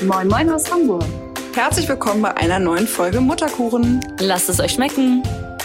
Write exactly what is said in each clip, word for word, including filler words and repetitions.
Moin Moin aus Hamburg. Herzlich willkommen bei einer neuen Folge Mutterkuchen. Lasst es euch schmecken.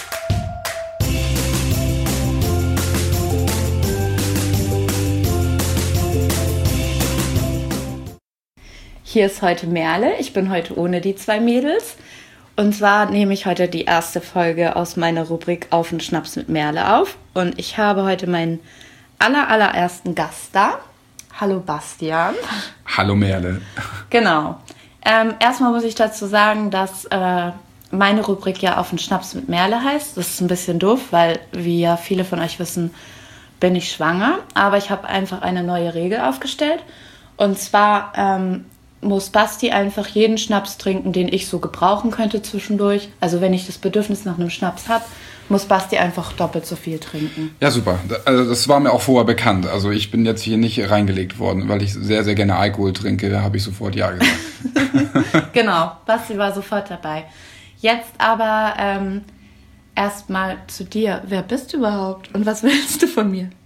Hier ist heute Merle. Ich bin heute ohne die zwei Mädels. Und zwar nehme ich heute die erste Folge aus meiner Rubrik Auf den Schnaps mit Merle auf. Und ich habe heute meinen aller, allerersten Gast da. Hallo Bastian. Hallo Merle. Genau. Ähm, erstmal muss ich dazu sagen, dass äh, meine Rubrik ja Auf den Schnaps mit Merle heißt. Das ist ein bisschen doof, weil, wie ja viele von euch wissen, bin ich schwanger. Aber ich habe einfach eine neue Regel aufgestellt. Und zwar ähm, muss Basti einfach jeden Schnaps trinken, den ich so gebrauchen könnte zwischendurch. Also wenn ich das Bedürfnis nach einem Schnaps habe, muss Basti einfach doppelt so viel trinken. Ja, super. Also das war mir auch vorher bekannt. Also ich bin jetzt hier nicht reingelegt worden, weil ich sehr, sehr gerne Alkohol trinke. Da habe ich sofort Ja gesagt. Genau, Basti war sofort dabei. Jetzt aber ähm, erstmal zu dir. Wer bist du überhaupt und was willst du von mir?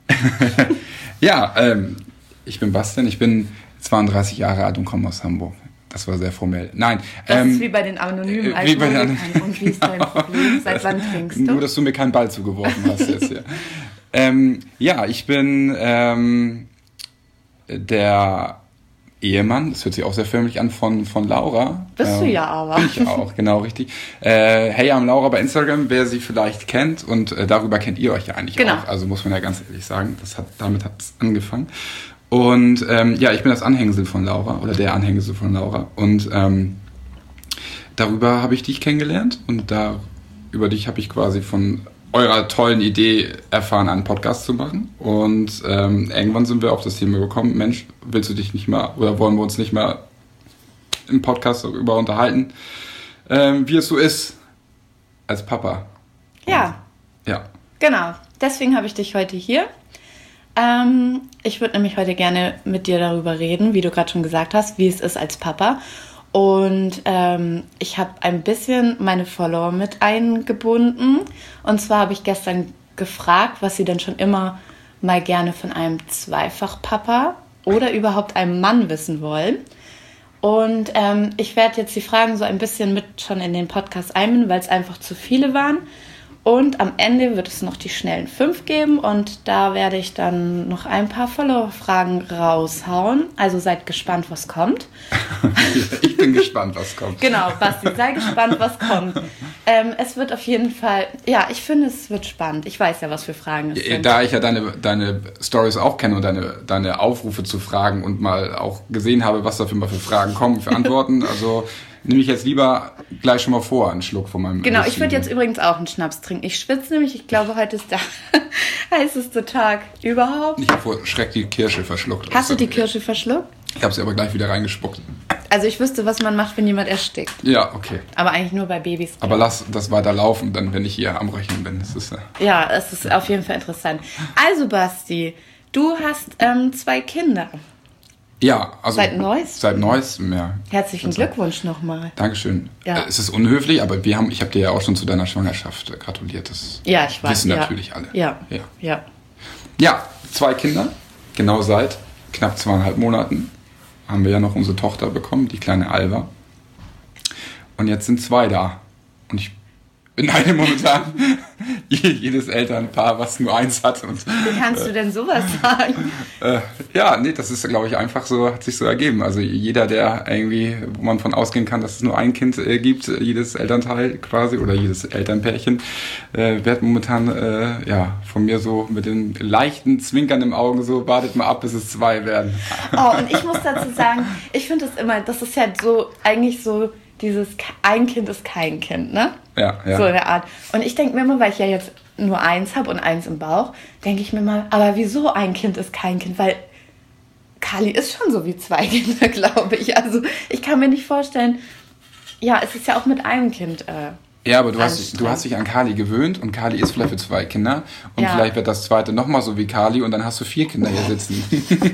Ja, ähm, ich bin Bastian. Ich bin zweiunddreißig Jahre alt und komme aus Hamburg. Das war sehr formell. Nein. Das ähm, ist wie bei den anonymen äh, wie bei den Alkoholikern. Und wie ist dein Problem? Seit wann trinkst du? Nur, dass du mir keinen Ball zugeworfen hast jetzt hier. ähm, ja, ich bin ähm, der Ehemann, das hört sich auch sehr förmlich an, von, von Laura. Bist ähm, du ja aber. Bin ich auch, genau, richtig. Äh, hey, am Laura bei Instagram, wer sie vielleicht kennt. Und äh, darüber kennt ihr euch ja eigentlich genau. auch. Also muss man ja ganz ehrlich sagen, das hat, damit hat es angefangen. Und ähm, ja, ich bin das Anhängsel von Laura oder der Anhängsel von Laura. Und ähm, darüber habe ich dich kennengelernt und da über dich habe ich quasi von eurer tollen Idee erfahren, einen Podcast zu machen. Und ähm, irgendwann sind wir auf das Thema gekommen, Mensch, willst du dich nicht mal oder wollen wir uns nicht mal im Podcast darüber unterhalten, ähm, wie es so ist als Papa. Ja. Und, ja. Genau, deswegen habe ich dich heute hier. Ähm, ich würde nämlich heute gerne mit dir darüber reden, wie du gerade schon gesagt hast, wie es ist als Papa. Und ähm, ich habe ein bisschen meine Follower mit eingebunden. Und zwar habe ich gestern gefragt, was sie denn schon immer mal gerne von einem Zweifach-Papa oder überhaupt einem Mann wissen wollen. Und ähm, ich werde jetzt die Fragen so ein bisschen mit schon in den Podcast einbinden, weil es einfach zu viele waren. Und am Ende wird es noch die schnellen fünf geben und da werde ich dann noch ein paar Follower-Fragen raushauen. Also seid gespannt, was kommt. Ich bin gespannt, was kommt. Genau, Basti, sei gespannt, was kommt. Ähm, es wird auf jeden Fall, ja, ich finde, es wird spannend. Ich weiß ja, was für Fragen es sind. Da ich ja deine, deine Stories auch kenne und deine, deine Aufrufe zu Fragen und mal auch gesehen habe, was da für, mal für Fragen kommen, für Antworten, also nehme ich jetzt lieber gleich schon mal vor, einen Schluck von meinem... Genau, ich würde jetzt übrigens auch einen Schnaps trinken. Ich schwitze nämlich, ich glaube, heute ist der heißeste Tag überhaupt. Ich habe vor Schreck die Kirsche verschluckt. Hast du die Kirsche verschluckt? Ich habe sie aber gleich wieder reingespuckt. Also ich wüsste, was man macht, wenn jemand erstickt. Ja, okay. Aber eigentlich nur bei Babys. Aber lass das weiter laufen, dann, wenn ich hier am Rechnen bin. Das ist, äh ja, es ist auf jeden Fall interessant. Also Basti, du hast ähm, zwei Kinder. Ja, also... Seit Neuestem? Seit Neuestem, ja. Herzlichen Glückwunsch nochmal. Dankeschön. Ja. Äh, es ist unhöflich, aber wir haben, ich habe dir ja auch schon zu deiner Schwangerschaft gratuliert. Das ja, ich weiß. wissen ja. natürlich alle. Ja. ja. Ja. Ja, zwei Kinder. Genau seit knapp zweieinhalb Monaten haben wir ja noch unsere Tochter bekommen, die kleine Alva. Und jetzt sind zwei da. Und ich beneide momentan jedes Elternpaar, was nur eins hat. Und, wie kannst äh, du denn sowas sagen? Äh, ja, nee, das ist, glaube ich, einfach so, hat sich so ergeben. Also jeder, der irgendwie, wo man von ausgehen kann, dass es nur ein Kind äh, gibt, jedes Elternteil quasi oder jedes Elternpärchen, äh, wird momentan äh, ja von mir so mit den leichten Zwinkern im Augen so, wartet mal ab, bis es zwei werden. Oh, und ich muss dazu sagen, ich finde das immer, das ist ja so, eigentlich so, dieses ein Kind ist kein Kind, ne? Ja, ja. So in der Art. Und ich denke mir immer, weil ich ja jetzt nur eins habe und eins im Bauch, denke ich mir mal, aber wieso ein Kind ist kein Kind? Weil Kali ist schon so wie zwei Kinder, glaube ich. Also ich kann mir nicht vorstellen, ja, es ist ja auch mit einem Kind äh, Ja, aber du hast, du hast dich an Kali gewöhnt und Kali ist vielleicht für zwei Kinder und ja. Vielleicht wird das zweite nochmal so wie Kali und dann hast du vier Kinder hier sitzen.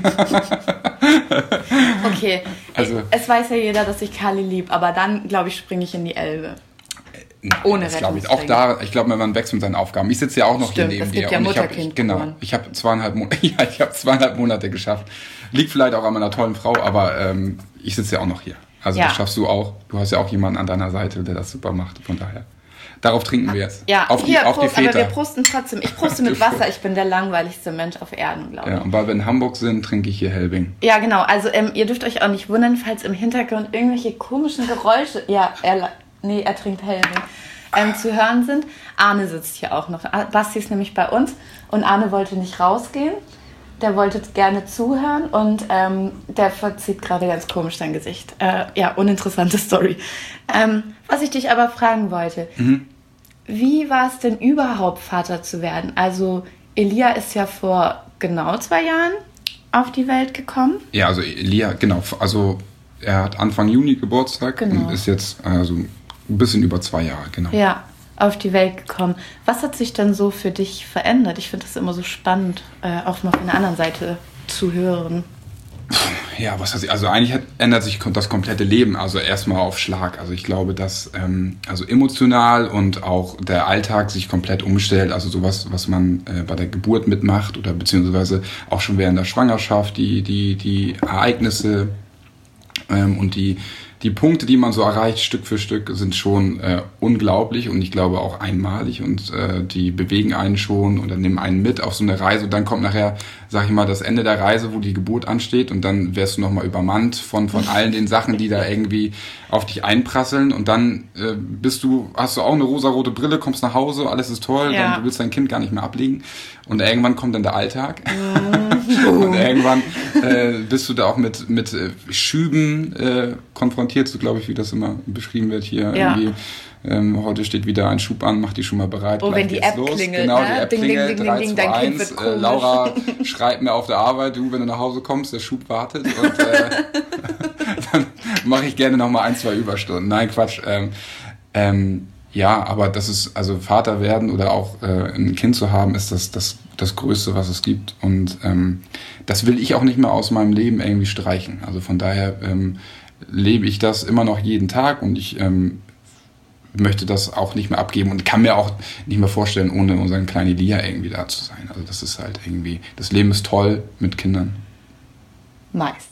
Okay, also, es weiß ja jeder, dass ich Kali lieb, aber dann, glaube ich, springe ich in die Elbe. Ohne das glaube ich. Auch da, ich glaube, man wächst mit seinen Aufgaben. Ich sitze ja auch noch Stimmt, hier neben dir. Ja und ich habe genau, ich habe zweieinhalb, Mo- ja, ich habe zweieinhalb Monate geschafft. Liegt vielleicht auch an meiner tollen Frau, aber ähm, ich sitze ja auch noch hier. Also Ja. das schaffst du auch. Du hast ja auch jemanden an deiner Seite, der das super macht. Von daher. Darauf trinken wir jetzt. Ja, auf die, hier, auf Prost, die aber wir Väter. prosten trotzdem. Ich proste mit Wasser. Ich bin der langweiligste Mensch auf Erden, glaube ich. Ja, und weil wir in Hamburg sind, trinke ich hier Helbing. Ja, genau. Also ähm, ihr dürft euch auch nicht wundern, falls im Hintergrund irgendwelche komischen Geräusche, ja, er, nee, er trinkt Helbing, ähm, zu hören sind. Arne sitzt hier auch noch. Basti ist nämlich bei uns und Arne wollte nicht rausgehen. Der wollte gerne zuhören und ähm, der verzieht gerade ganz komisch sein Gesicht. Äh, ja, uninteressante Story. Ähm, was ich dich aber fragen wollte, Mhm. wie war es denn überhaupt, Vater zu werden? Also Elia ist ja vor genau zwei Jahren auf die Welt gekommen. Ja, also Elia, genau. Also er hat Anfang Juni Geburtstag Genau. und ist jetzt also ein bisschen über zwei Jahre, genau. Ja, auf die Welt gekommen. Was hat sich denn so für dich verändert? Ich finde das immer so spannend, äh, auch mal von der anderen Seite zu hören. Ja, was heißt, also eigentlich hat, ändert sich das komplette Leben, also erstmal auf Schlag. Also ich glaube, dass ähm, also emotional und auch der Alltag sich komplett umstellt. Also sowas, was man äh, bei der Geburt mitmacht oder beziehungsweise auch schon während der Schwangerschaft, die, die, die Ereignisse ähm, und die, die Punkte, die man so erreicht, Stück für Stück, sind schon äh, unglaublich und ich glaube auch einmalig und äh, die bewegen einen schon oder nehmen einen mit auf so eine Reise und dann kommt nachher, sag ich mal, das Ende der Reise, wo die Geburt ansteht und dann wirst du nochmal übermannt von, von allen den Sachen, die da irgendwie auf dich einprasseln und dann äh, bist du, hast du auch eine rosarote Brille, kommst nach Hause, alles ist toll, Ja. dann, du willst dein Kind gar nicht mehr ablegen und irgendwann kommt dann der Alltag und irgendwann äh, bist du da auch mit, mit äh, Schüben äh, konfrontiert, so glaube ich, wie das immer beschrieben wird hier. Ja. Irgendwie, ähm, heute steht wieder ein Schub an, mach die schon mal bereit. Oh, gleich wenn die geht's App los. klingelt, Genau, ne? die App Ding, ding, klingelt, ding, drei, ding, zwei, dein Kind eins. wird Äh, komisch. Laura schreibt mir auf der Arbeit, du, wenn du nach Hause kommst, der Schub wartet und äh, dann mache ich gerne nochmal ein, zwei Überstunden. Nein, Quatsch. Ähm, ähm, ja, aber das ist, also Vater werden oder auch äh, ein Kind zu haben, ist das, das, das Größte, was es gibt. Und ähm, das will ich auch nicht mehr aus meinem Leben irgendwie streichen. Also von daher ähm, lebe ich das immer noch jeden Tag und ich ähm, möchte das auch nicht mehr abgeben und kann mir auch nicht mehr vorstellen, ohne unseren kleinen Elia irgendwie da zu sein. Also das ist halt irgendwie, das Leben ist toll mit Kindern. Meist.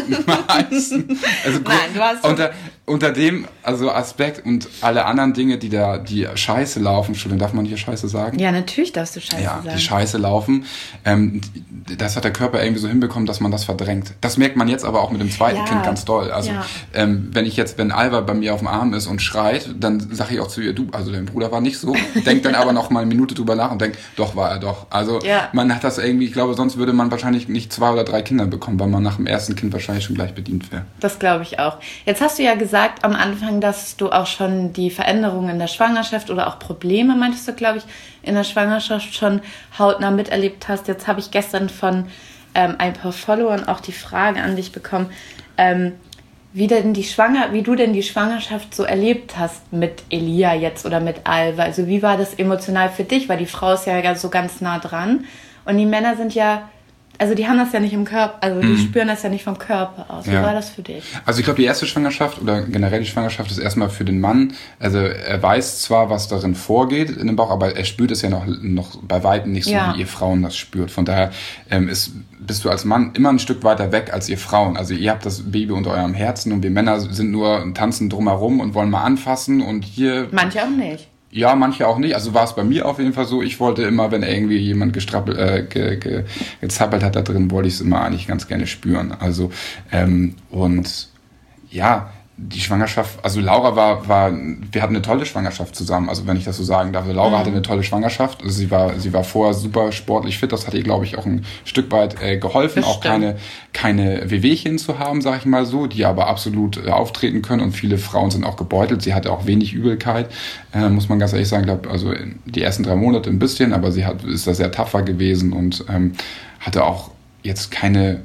Meistens. Also Nein, du hast schon- unter, unter dem also Aspekt und alle anderen Dinge, die da, die scheiße laufen, Entschuldigung, darf man hier scheiße sagen? Ja, natürlich darfst du Scheiße Ja, sagen. die Scheiße laufen. Ähm, das hat der Körper irgendwie so hinbekommen, dass man das verdrängt. Das merkt man jetzt aber auch mit dem zweiten Ja. Kind ganz doll. Also Ja. ähm, wenn ich jetzt, wenn Alva bei mir auf dem Arm ist und schreit, dann sage ich auch zu ihr, du, also dein Bruder war nicht so. Denkt dann aber noch mal eine Minute drüber nach und denkt, doch war er doch. Also Ja. man hat das irgendwie, ich glaube, sonst würde man wahrscheinlich nicht zwei oder drei Kinder bekommen, weil man nach dem ersten Kind wahrscheinlich schon gleich bedient wäre. Das glaube ich auch. Jetzt hast du ja gesagt am Anfang, dass du auch schon die Veränderungen in der Schwangerschaft oder auch Probleme, meintest du, glaube ich, in der Schwangerschaft schon hautnah miterlebt hast. Jetzt habe ich gestern von ähm, ein paar Followern auch die Frage an dich bekommen, ähm, wie denn die Schwanger, wie du denn die Schwangerschaft so erlebt hast mit Elia jetzt oder mit Alva. Also wie war das emotional für dich? Weil die Frau ist ja so ganz nah dran und die Männer sind ja, also die haben das ja nicht im Körper, also die spüren das ja nicht vom Körper aus. Wie Ja. war das für dich? Also ich glaube, die erste Schwangerschaft oder generell die Schwangerschaft ist erstmal für den Mann, also er weiß zwar, was darin vorgeht in dem Bauch, aber er spürt es ja noch, noch bei Weitem nicht so, Ja. wie ihr Frauen das spürt. Von daher ähm, ist, bist du als Mann immer ein Stück weiter weg als ihr Frauen. Also ihr habt das Baby unter eurem Herzen und wir Männer sind nur tanzen drumherum und wollen mal anfassen und hier... Manche auch nicht. Ja, manche auch nicht. Also war es bei mir auf jeden Fall so. Ich wollte immer, wenn irgendwie jemand gestrappelt, äh, ge, ge, gezappelt hat da drin, wollte ich es immer eigentlich ganz gerne spüren. Also ähm, und ja, die Schwangerschaft, also Laura war, war, wir hatten eine tolle Schwangerschaft zusammen, also wenn ich das so sagen darf. Also Laura Mhm. hatte eine tolle Schwangerschaft, also sie war, sie war vorher super sportlich fit, das hat ihr, glaube ich, auch ein Stück weit äh, geholfen, Das auch stimmt. keine, keine Wehwehchen zu haben, sag ich mal so, die aber absolut äh, auftreten können und viele Frauen sind auch gebeutelt, sie hatte auch wenig Übelkeit, äh, muss man ganz ehrlich sagen, glaub, also die ersten drei Monate ein bisschen, aber sie hat, ist da sehr tapfer gewesen und ähm, hatte auch jetzt keine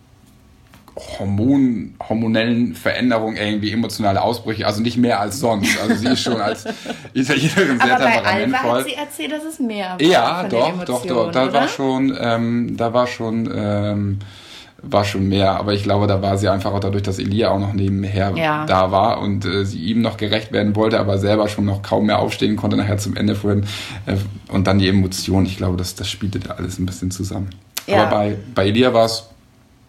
Hormon, hormonellen Veränderungen, irgendwie emotionale Ausbrüche, also nicht mehr als sonst. Also sie ist schon als Italienerin sehr Aber bei Alva temperamentvoll. hat sie erzählt, dass es mehr war. Ja, von doch, den doch, Emotionen, doch. Da oder? war schon, ähm, da war schon, ähm, war schon mehr. Aber ich glaube, da war sie einfach auch dadurch, dass Elia auch noch nebenher Ja. da war und äh, sie ihm noch gerecht werden wollte, aber selber schon noch kaum mehr aufstehen konnte nachher zum Ende vorhin. Äh, und dann die Emotionen. Ich glaube, das, das spielte da alles ein bisschen zusammen. Ja. Aber bei, bei Elia war es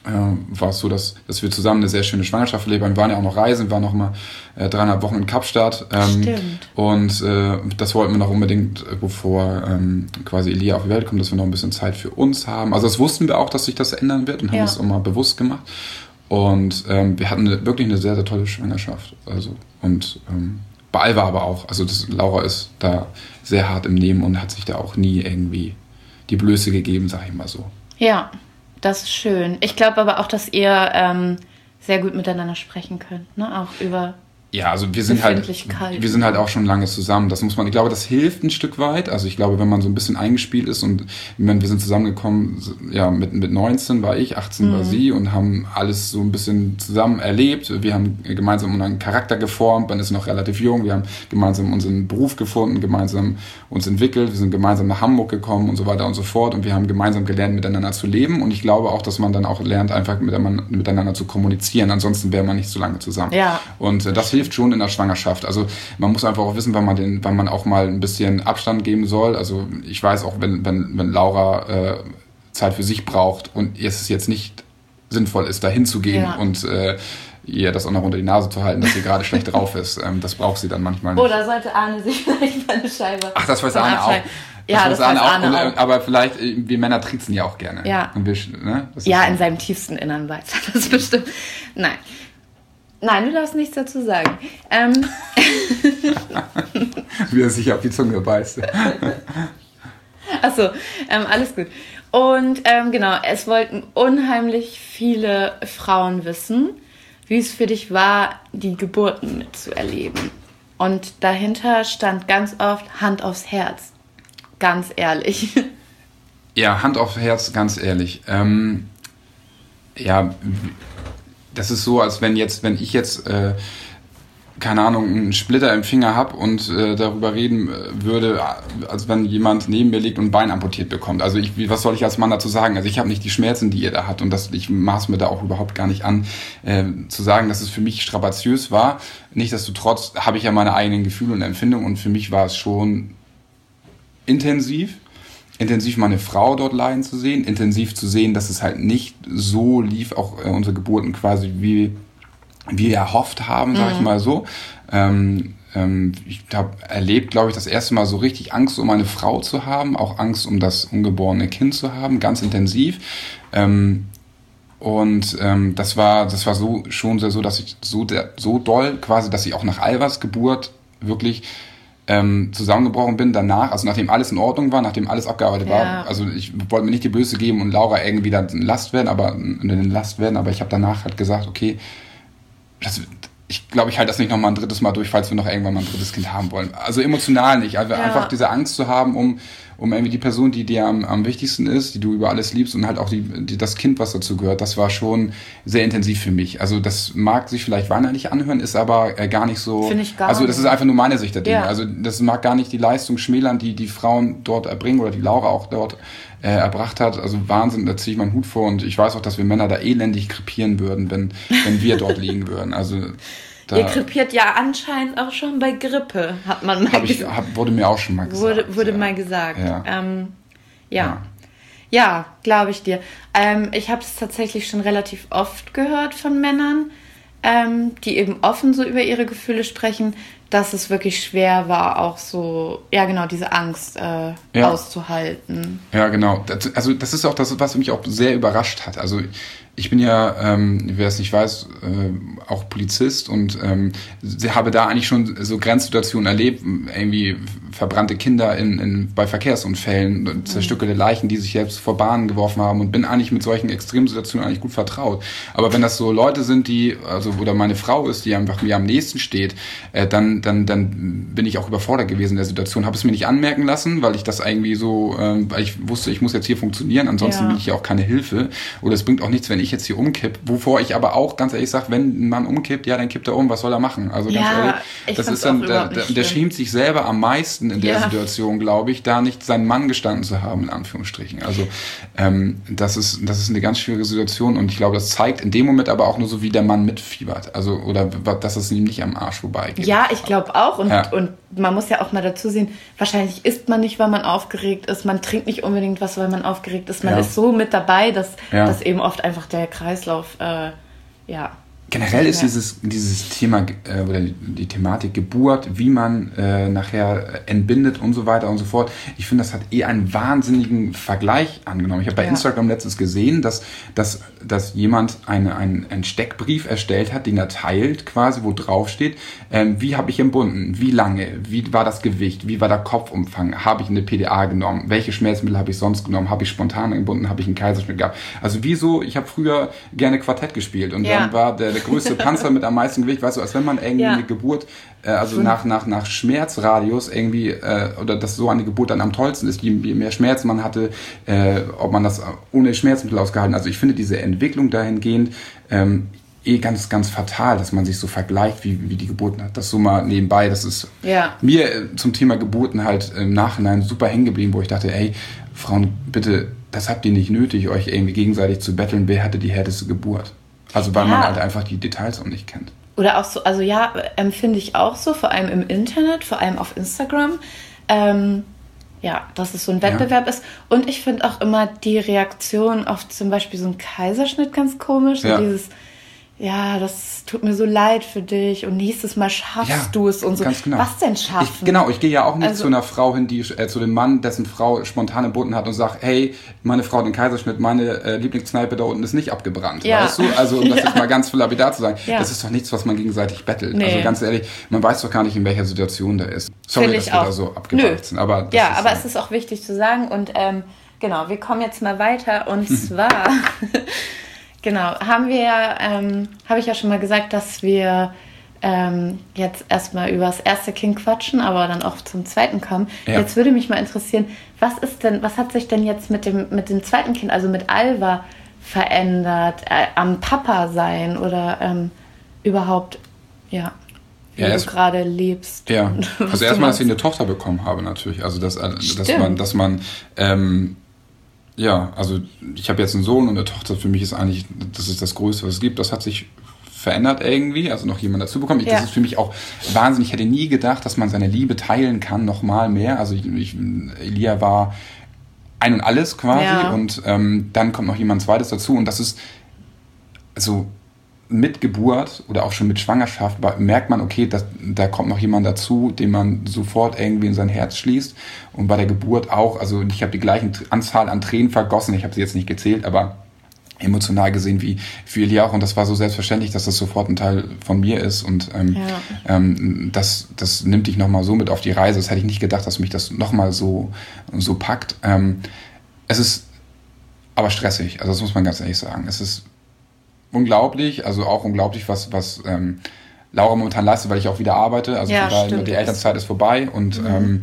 äh, war es so, dass, dass wir zusammen eine sehr schöne Schwangerschaft erlebt haben. Wir waren ja auch noch reisen, wir waren noch mal äh, dreieinhalb Wochen in Kapstadt. Ähm, Stimmt. Und äh, das wollten wir noch unbedingt, bevor ähm, quasi Elia auf die Welt kommt, dass wir noch ein bisschen Zeit für uns haben. Also das wussten wir auch, dass sich das ändern wird und haben Ja. das auch mal bewusst gemacht. Und ähm, wir hatten eine, wirklich eine sehr, sehr tolle Schwangerschaft. Also, und ähm, bei Alva aber auch. Also das, Laura ist da sehr hart im Nehmen und hat sich da auch nie irgendwie die Blöße gegeben, sag ich mal so. Ja, das ist schön. Ich glaube aber auch, dass ihr ähm, sehr gut miteinander sprechen könnt, ne? Auch über... Ja, also wir sind halt, Befindlichkeit. wir sind halt auch schon lange zusammen. Das muss man, ich glaube, das hilft ein Stück weit. Also ich glaube, wenn man so ein bisschen eingespielt ist und ich meine, wir sind zusammengekommen, ja, mit, mit neunzehn war ich, achtzehn Mhm. war sie und haben alles so ein bisschen zusammen erlebt. Wir haben gemeinsam unseren Charakter geformt, man ist noch relativ jung, wir haben gemeinsam unseren Beruf gefunden, gemeinsam uns entwickelt, wir sind gemeinsam nach Hamburg gekommen und so weiter und so fort und wir haben gemeinsam gelernt, miteinander zu leben und ich glaube auch, dass man dann auch lernt, einfach miteinander, miteinander zu kommunizieren. Ansonsten wäre man nicht so lange zusammen. Ja. Und äh, das hilft schon in der Schwangerschaft. Also man muss einfach auch wissen, wann man den, wann man auch mal ein bisschen Abstand geben soll. Also ich weiß auch, wenn, wenn, wenn Laura äh, Zeit für sich braucht und es jetzt nicht sinnvoll ist, da hinzugehen Ja. und äh, ihr das auch noch unter die Nase zu halten, dass sie gerade schlecht drauf ist. Ähm, das braucht sie dann manchmal nicht. Oder sollte Arne sich vielleicht mal eine Scheibe... Ach, das weiß von Arne auch. abschneiden? Ja, das weiß Arne Arne und, auch. Aber vielleicht, äh, wir Männer triezen ja auch gerne. Ja. Und wir, ne? Das ist Ja, so. in seinem tiefsten Innern weiß er das bestimmt. Nein. Nein, du darfst nichts dazu sagen. Ähm, Wie er sich auf die Zunge beißt. Achso, ähm, alles gut. Und ähm, genau, es wollten unheimlich viele Frauen wissen, wie es für dich war, die Geburten mitzuerleben. Und dahinter stand ganz oft Hand aufs Herz. Ganz ehrlich. Ja, Hand auf Herz, ganz ehrlich. Ähm, ja, das ist so, als wenn jetzt, wenn ich jetzt, äh, keine Ahnung, einen Splitter im Finger habe und äh, darüber reden äh, würde, als wenn jemand neben mir liegt und ein Bein amputiert bekommt. Also ich, wie, was soll ich als Mann dazu sagen? Also ich habe nicht die Schmerzen, die ihr da habt und das, ich maß mir da auch überhaupt gar nicht an, äh, zu sagen, dass es für mich strapaziös war. Nichtsdestotrotz habe ich ja meine eigenen Gefühle und Empfindungen und für mich war es schon intensiv. Intensiv meine Frau dort leiden zu sehen, intensiv zu sehen, dass es halt nicht so lief, auch äh, unsere Geburten quasi wie wir erhofft haben, sag ich mal so. Ähm, ähm, ich habe erlebt, glaube ich, das erste Mal so richtig Angst um meine Frau zu haben, auch Angst um das ungeborene Kind zu haben, ganz intensiv. Ähm, und ähm, das war das war so schon sehr so, dass ich so der, so doll quasi, dass ich auch nach Alvas Geburt wirklich ähm, zusammengebrochen bin danach, also nachdem alles in Ordnung war, nachdem alles abgearbeitet Ja. war, also ich wollte mir nicht die Blöße geben und Laura irgendwie dann eine Last werden, aber eine Last werden, aber ich habe danach halt gesagt, okay, das, ich glaube, ich halte das nicht nochmal ein drittes Mal durch, falls wir noch irgendwann mal ein drittes Kind haben wollen. Also emotional nicht, also Ja. einfach diese Angst zu haben, um, um irgendwie die Person, die dir am, am wichtigsten ist, die du über alles liebst und halt auch die, die, das Kind, was dazu gehört, das war schon sehr intensiv für mich. Also das mag sich vielleicht weinerlich anhören, ist aber äh, gar nicht so... Finde ich gar Also das ist nicht. einfach nur meine Sicht der Dinge. Ja. Also das mag gar nicht die Leistung schmälern, die die Frauen dort erbringen oder die Laura auch dort äh, erbracht hat. Also Wahnsinn, da ziehe ich meinen Hut vor und ich weiß auch, dass wir Männer da elendig krepieren würden, wenn, wenn wir dort liegen würden. Also da Ihr krepiert ja anscheinend auch schon bei Grippe, hat man mal hab ich, gesagt. hab, wurde mir auch schon mal gesagt. Wurde, wurde ja. mal gesagt. Ja. Ähm, ja. Ja. Ja, glaube ich dir. Ähm, ich habe es tatsächlich schon relativ oft gehört von Männern, ähm, die eben offen so über ihre Gefühle sprechen, dass es wirklich schwer war, auch so, ja genau, diese Angst äh, Ja. auszuhalten. Ja, genau. Das, also das ist auch das, was mich auch sehr überrascht hat. Also ich bin ja, ähm, wer es nicht weiß, äh, auch Polizist und ähm, habe da eigentlich schon so Grenzsituationen erlebt, irgendwie verbrannte Kinder in, in, bei Verkehrsunfällen, mhm. zerstückelte Leichen, die sich selbst vor Bahnen geworfen haben und bin eigentlich mit solchen Extremsituationen eigentlich gut vertraut. Aber wenn das so Leute sind, die, also oder meine Frau ist, die einfach mir am nächsten steht, äh, dann, dann, dann bin ich auch überfordert gewesen in der Situation. Habe es mir nicht anmerken lassen, weil ich das irgendwie so, ähm, weil ich wusste, ich muss jetzt hier funktionieren, ansonsten Ja. bin ich ja auch keine Hilfe. Oder es bringt auch nichts, wenn ich jetzt hier umkipp. Wovor ich aber auch ganz ehrlich sage, wenn ein Mann umkippt, ja, dann kippt er um, was soll er machen? Also ganz Ja, ehrlich, ich das fand's ist dann, auch der, überhaupt der, nicht der schlimm. schämt sich selber am meisten in der Ja. Situation, glaube ich, da nicht seinen Mann gestanden zu haben, in Anführungsstrichen. Also ähm, das ist das ist eine ganz schwierige Situation und ich glaube, das zeigt in dem Moment aber auch nur so, wie der Mann mitfiebert. Also oder dass es ihm nicht am Arsch vorbeigeht. Ja, ich Also glaube auch. Und, Ja. und man muss ja auch mal dazu sehen, wahrscheinlich isst man nicht, weil man aufgeregt ist. Man trinkt nicht unbedingt was, weil man aufgeregt ist. Man Ja. ist so mit dabei, dass, Ja. dass eben oft einfach der Kreislauf, äh, ja... Generell ist Ja. dieses, dieses Thema äh, oder die, die Thematik Geburt, wie man äh, nachher entbindet und so weiter und so fort. Ich finde, das hat eh einen wahnsinnigen Vergleich angenommen. Ich habe bei Ja. Instagram letztens gesehen, dass, dass, dass jemand eine, einen, einen Steckbrief erstellt hat, den er teilt quasi, wo drauf steht, ähm, wie habe ich entbunden, wie lange, wie war das Gewicht, wie war der Kopfumfang, habe ich eine P D A genommen, welche Schmerzmittel habe ich sonst genommen, habe ich spontan entbunden, habe ich einen Kaiserschnitt gehabt. Also wieso, ich habe früher gerne Quartett gespielt und Ja. dann war der, der größte Panzer mit am meisten Gewicht, weißt du, als wenn man irgendwie Ja. eine Geburt, äh, also nach, nach, nach Schmerzradius irgendwie, äh, oder dass so eine Geburt dann am tollsten ist, je, je mehr Schmerzen man hatte, äh, ob man das ohne Schmerzmittel ausgehalten. Also ich finde diese Entwicklung dahingehend ähm, eh ganz, ganz fatal, dass man sich so vergleicht, wie, wie die Geburten hat. Das so mal nebenbei, das ist Ja. mir äh, zum Thema Geburten halt im Nachhinein super hängen geblieben, wo ich dachte, ey, Frauen, bitte, das habt ihr nicht nötig, euch irgendwie gegenseitig zu betteln, wer hatte die härteste Geburt. Also weil Ja. man halt einfach die Details auch nicht kennt. Oder auch so, also ja, empfinde ich auch so, vor allem im Internet, vor allem auf Instagram. Ähm, ja, dass es so ein Wettbewerb ist. Und ich finde auch immer die Reaktion auf zum Beispiel so einen Kaiserschnitt ganz komisch. So Ja. dieses, ja, das tut mir so leid für dich und nächstes Mal schaffst Ja, du es und so. ganz genau. Was denn schaffen? Ich, genau, ich gehe ja auch nicht Also- zu einer Frau hin, die äh, zu dem Mann, dessen Frau spontan entbunden hat und sagt, hey, meine Frau hat den Kaiserschnitt, meine äh, Lieblingskneipe da unten ist nicht abgebrannt. Ja. Weißt du? Also um das Ja. jetzt mal ganz lapidar zu sagen, Ja. das ist doch nichts, was man gegenseitig bettelt. Nee. Also ganz ehrlich, man weiß doch gar nicht, in welcher Situation der ist. Sorry, Finde dass ich wir auch. da so abgebracht sind. Aber das ja, ist, aber äh, es ist auch wichtig zu sagen und ähm, genau, wir kommen jetzt mal weiter und zwar, genau, haben wir ja, ähm, habe ich ja schon mal gesagt, dass wir ähm, jetzt erstmal über das erste Kind quatschen, aber dann auch zum zweiten kommen. Ja. Jetzt würde mich mal interessieren, was ist denn, was hat sich denn jetzt mit dem, mit dem zweiten Kind, also mit Alva, verändert, äh, am Papa sein oder ähm, überhaupt, ja, wie Ja, du erst- gerade lebst. Ja, und was also du erstmal, dass ich machst. eine Tochter bekommen habe natürlich. Also dass, äh, dass Stimmt. man, dass man, ähm, ja, also ich habe jetzt einen Sohn und eine Tochter. Für mich ist eigentlich, das ist das Größte, was es gibt. Das hat sich verändert irgendwie, also noch jemand dazu bekommen. Ich, Ja. Das ist für mich auch wahnsinnig. Ich hätte nie gedacht, dass man seine Liebe teilen kann, noch mal mehr. Also ich, ich, Elia war ein und alles quasi Ja. und ähm, dann kommt noch jemand Zweites dazu und das ist also mit Geburt oder auch schon mit Schwangerschaft merkt man, okay, das, da kommt noch jemand dazu, den man sofort irgendwie in sein Herz schließt. Und bei der Geburt auch, also ich habe die gleiche Anzahl an Tränen vergossen, ich habe sie jetzt nicht gezählt, aber emotional gesehen wie für Elia auch. Und das war so selbstverständlich, dass das sofort ein Teil von mir ist. Und ähm, Ja. ähm, das, das nimmt dich nochmal so mit auf die Reise. Das hätte ich nicht gedacht, dass mich das nochmal so, so packt. Ähm, es ist aber stressig, also das muss man ganz ehrlich sagen. Es ist unglaublich, also auch unglaublich, was, was ähm, Laura momentan leistet, weil ich auch wieder arbeite. Also Ja, von daher, stimmt. die Elternzeit ist vorbei und Mhm. ähm,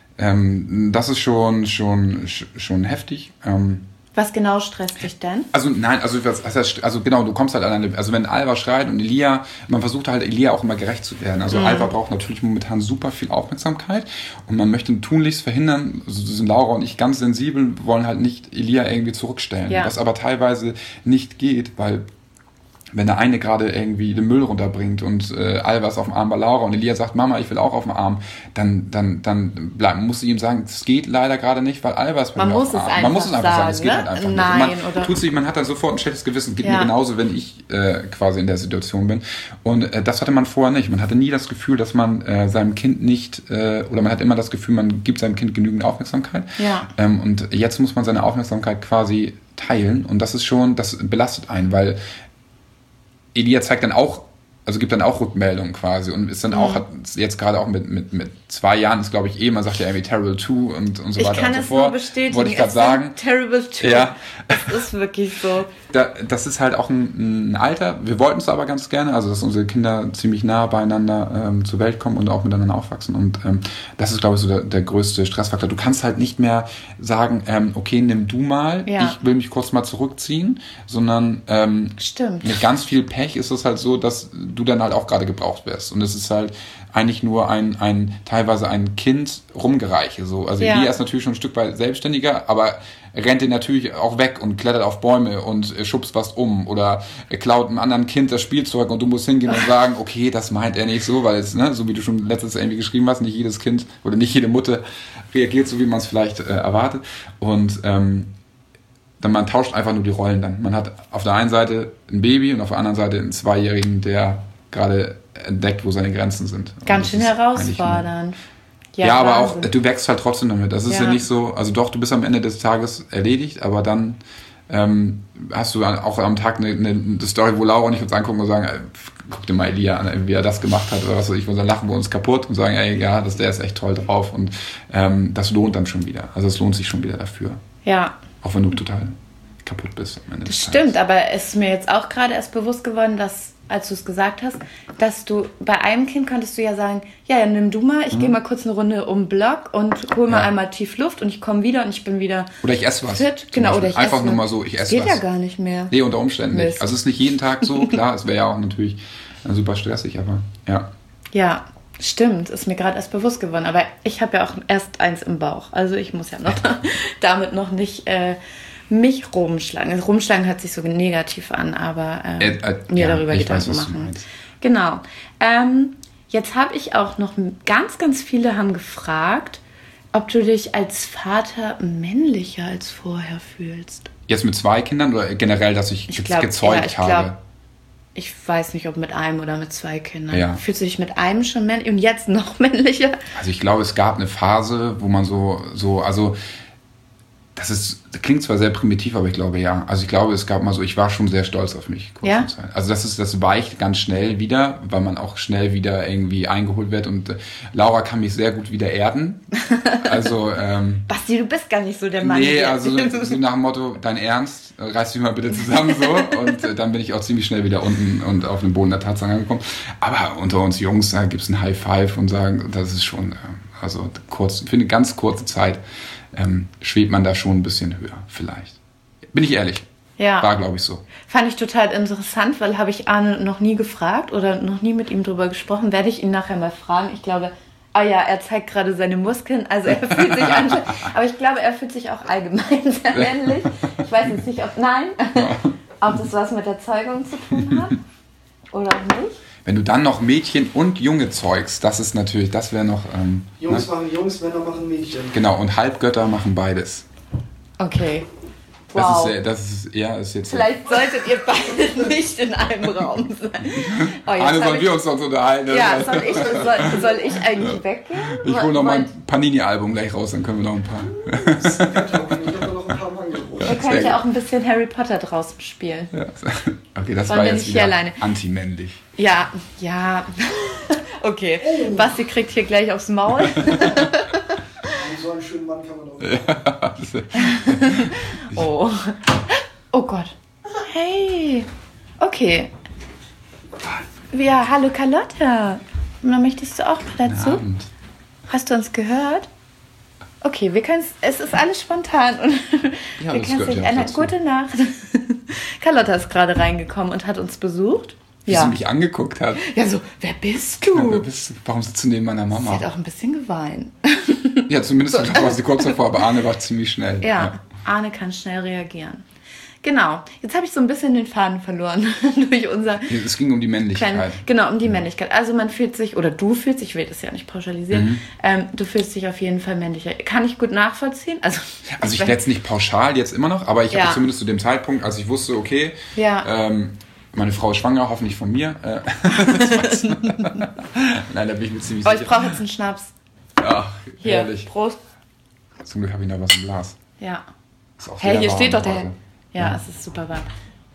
ähm, das ist schon, schon, schon heftig. Ähm, Was genau stresst dich denn? also nein, also was, was heißt, also genau, du kommst halt an eine, also wenn Alva schreit und Elia, man versucht halt Elia auch immer gerecht zu werden. Also Mhm. Alva braucht natürlich momentan super viel Aufmerksamkeit und man möchte tunlichst verhindern, also sind Laura und ich ganz sensibel, wollen halt nicht Elia irgendwie zurückstellen. Ja. Was aber teilweise nicht geht, weil wenn der eine gerade irgendwie den Müll runterbringt und äh, Alva ist auf dem Arm bei Laura und Elia sagt, Mama, ich will auch auf dem Arm, dann, dann, dann bleib, muss sie ihm sagen, es geht leider gerade nicht, weil Alva ist bei Man mir muss auf dem es Arm. Man einfach muss es einfach sagen, es geht sagen, halt ne? einfach Nein, nicht. Und man oder- tut sich, man hat dann sofort ein schlechtes Gewissen, geht Ja. mir genauso, wenn ich äh, quasi in der Situation bin. Und äh, das hatte man vorher nicht. Man hatte nie das Gefühl, dass man äh, seinem Kind nicht, äh, oder man hat immer das Gefühl, man gibt seinem Kind genügend Aufmerksamkeit. Ja. Ähm, und jetzt muss man seine Aufmerksamkeit quasi teilen und das ist schon, das belastet einen, weil Elia zeigt dann auch, also gibt dann auch Rückmeldungen quasi und ist dann Mhm. auch, hat jetzt gerade auch mit, mit, mit zwei Jahren ist, glaube ich, eh, man sagt ja irgendwie Terrible Two und, und so Ich weiter kann und so es fort. nur bestätigen. Wollte ich gerade Es sind sagen. Terrible Two. Ja. Es ist wirklich so. Da, das ist halt auch ein, ein Alter. Wir wollten es aber ganz gerne, also dass unsere Kinder ziemlich nah beieinander ähm, zur Welt kommen und auch miteinander aufwachsen. Und ähm, das ist, glaube ich, so der, der größte Stressfaktor. Du kannst halt nicht mehr sagen, ähm, okay, nimm du mal, Ja. ich will mich kurz mal zurückziehen, sondern ähm, Stimmt. mit ganz viel Pech ist es halt so, dass du dann halt auch gerade gebraucht wirst. Und es ist halt eigentlich nur ein, ein teilweise ein Kind rumgereiche. So. Also Ja. Elia ist natürlich schon ein Stück weit selbstständiger, aber rennt dir natürlich auch weg und klettert auf Bäume und äh, schubst was um oder äh, klaut einem anderen Kind das Spielzeug und du musst hingehen und sagen, okay, das meint er nicht so, weil es, ne, so wie du schon letztes Jahr irgendwie geschrieben hast, nicht jedes Kind oder nicht jede Mutter reagiert so, wie man es vielleicht äh, erwartet. Und ähm, dann man tauscht einfach nur die Rollen dann. Man hat auf der einen Seite ein Baby und auf der anderen Seite einen Zweijährigen, der gerade entdeckt, wo seine Grenzen sind. Ganz schön Und das ist herausfordernd. Ja, ja, aber Wahnsinn. auch, du wächst halt trotzdem damit. Das ist ja. Ja. ja nicht so, also doch, du bist am Ende des Tages erledigt, aber dann ähm, hast du auch am Tag eine, eine, eine Story, wo Laura und ich uns angucken und sagen, ey, guck dir mal Elia an, wie er das gemacht hat oder was weiß ich, und dann lachen wir uns kaputt und sagen, ey, ja, das, der ist echt toll drauf und ähm, das lohnt dann schon wieder. Also es lohnt sich schon wieder dafür. Ja. Auch wenn du total kaputt bist am Ende Das des stimmt, Tages. aber es ist mir jetzt auch gerade erst bewusst geworden, dass, als du es gesagt hast, dass du bei einem Kind könntest du ja sagen, ja, ja, nimm du mal, ich Mhm. gehe mal kurz eine Runde um den Block und hol mal Ja. einmal tief Luft und ich komme wieder und ich bin wieder Oder ich esse was. fit. zum Genau, Beispiel. oder ich Einfach esse nur was. mal so, ich Das esse geht was. ja gar nicht mehr. Nee, unter Umständen Mist. nicht. Also es ist nicht jeden Tag so, klar, es wäre ja auch natürlich äh, super stressig, aber ja. Ja, stimmt, ist mir gerade erst bewusst geworden. Aber ich habe ja auch erst eins im Bauch. Also ich muss ja noch damit noch nicht äh, mich rumschlagen. Also rumschlagen hört sich so negativ an, aber äh, Äh, äh, mir ja, darüber ich Gedanken weiß, was du machen. meinst. Genau. Ähm, jetzt habe ich auch noch, ganz, ganz viele haben gefragt, ob du dich als Vater männlicher als vorher fühlst. Jetzt mit zwei Kindern oder generell, dass ich, Ich ge- glaub, gezeugt ja, ich habe? glaub, Ich weiß nicht, ob mit einem oder mit zwei Kindern. Ja. Fühlst du dich mit einem schon männlich und jetzt noch männlicher? Also ich glaube, es gab eine Phase, wo man so, so, also das ist, das klingt zwar sehr primitiv, aber ich glaube ja. Also ich glaube, es gab mal so, ich war schon sehr stolz auf mich. kurze Ja? Zeit. Also das ist, das weicht ganz schnell wieder, weil man auch schnell wieder irgendwie eingeholt wird und äh, Laura kann mich sehr gut wieder erden. Also ähm, Basti, du bist gar nicht so der Mann. nee, der- also so nach dem Motto, dein Ernst, reiß dich mal bitte zusammen so. Und äh, dann bin ich auch ziemlich schnell wieder unten und auf den Boden der Tatsache angekommen. Aber unter uns Jungs, da gibt's ein High Five und sagen, das ist schon, äh, also kurz, für eine ganz kurze Zeit ähm, schwebt man da schon ein bisschen höher, vielleicht. Bin ich ehrlich. Ja. War, glaube ich, so. Fand ich total interessant, weil habe ich Arne noch nie gefragt oder noch nie mit ihm drüber gesprochen. Werde ich ihn nachher mal fragen. Ich glaube, ah ja, er zeigt gerade seine Muskeln, also er fühlt sich anscheinend, aber ich glaube, er fühlt sich auch allgemein sehr männlich. Ich weiß jetzt nicht, ob, nein, ob das was mit der Zeugung zu tun hat oder auch nicht. Wenn du dann noch Mädchen und Junge zeugst, das ist natürlich, das wäre noch... Ähm, Jungs ne? machen Jungs, Männer machen Mädchen. Genau, und Halbgötter machen beides. Okay. Das Wow. ist, sehr- das ist, ja, ist jetzt... Vielleicht solltet ihr beide nicht in einem Raum sein. Oh, jetzt Anne, hab sollen ich, wir uns sonst unterhalten? ja, soll ich, soll, soll ich eigentlich weggehen? Ich hole noch mal Wollt- ein Panini-Album gleich raus, dann können wir noch ein paar... Ich habe noch ein paar Mann geholt. Ihr Sehr könnt ja gut. auch ein bisschen Harry Potter draußen spielen. Ja. Okay, das Wollen war wir jetzt nicht hier wieder alleine? anti-männlich. Ja, ja. Okay. Basti kriegt hier gleich aufs Maul. So einen schönen Mann kann man auch nicht. Oh. Oh Gott. Hey. Okay. Ja, hallo Carlotta. Na, möchtest du auch mal dazu? Abend. Hast du uns gehört? Okay, wir können es ist alles spontan und Ja, wir das können es gehört nicht ja auch ändern. dazu. Gute Nacht. Carlotta ist gerade reingekommen und hat uns besucht. Wie Ja. sie mich angeguckt hat. Ja, so, wer bist Ja, wer du? bist du? Warum sitzt du neben meiner Sie hat Mama? auch ein bisschen geweint. Ja, zumindest so. war sie kurz davor, aber Arne war ziemlich schnell. Ja, Arne kann schnell reagieren. Genau, jetzt habe ich so ein bisschen den Faden verloren durch unser Es ging um die Männlichkeit. kleines, genau, um die Männlichkeit. Also man fühlt sich, oder du fühlst dich, ich will das ja nicht pauschalisieren, Mhm. ähm, du fühlst dich auf jeden Fall männlicher. Kann ich gut nachvollziehen? Also, Also ich jetzt nicht pauschal jetzt immer noch, aber ich Ja. hatte zumindest zu dem Zeitpunkt, als ich wusste, okay, Ja. ähm, meine Frau ist schwanger, hoffentlich von mir. Äh, das war's. Nein, da bin ich mir ziemlich oh, ich sicher. brauche jetzt einen Schnaps. Ach, Hier, herrlich. Prost. Zum Glück habe ich noch was im Glas. Ja. Ist auch Hey, sehr hier warm steht doch der... heute. Ja, es ist super warm.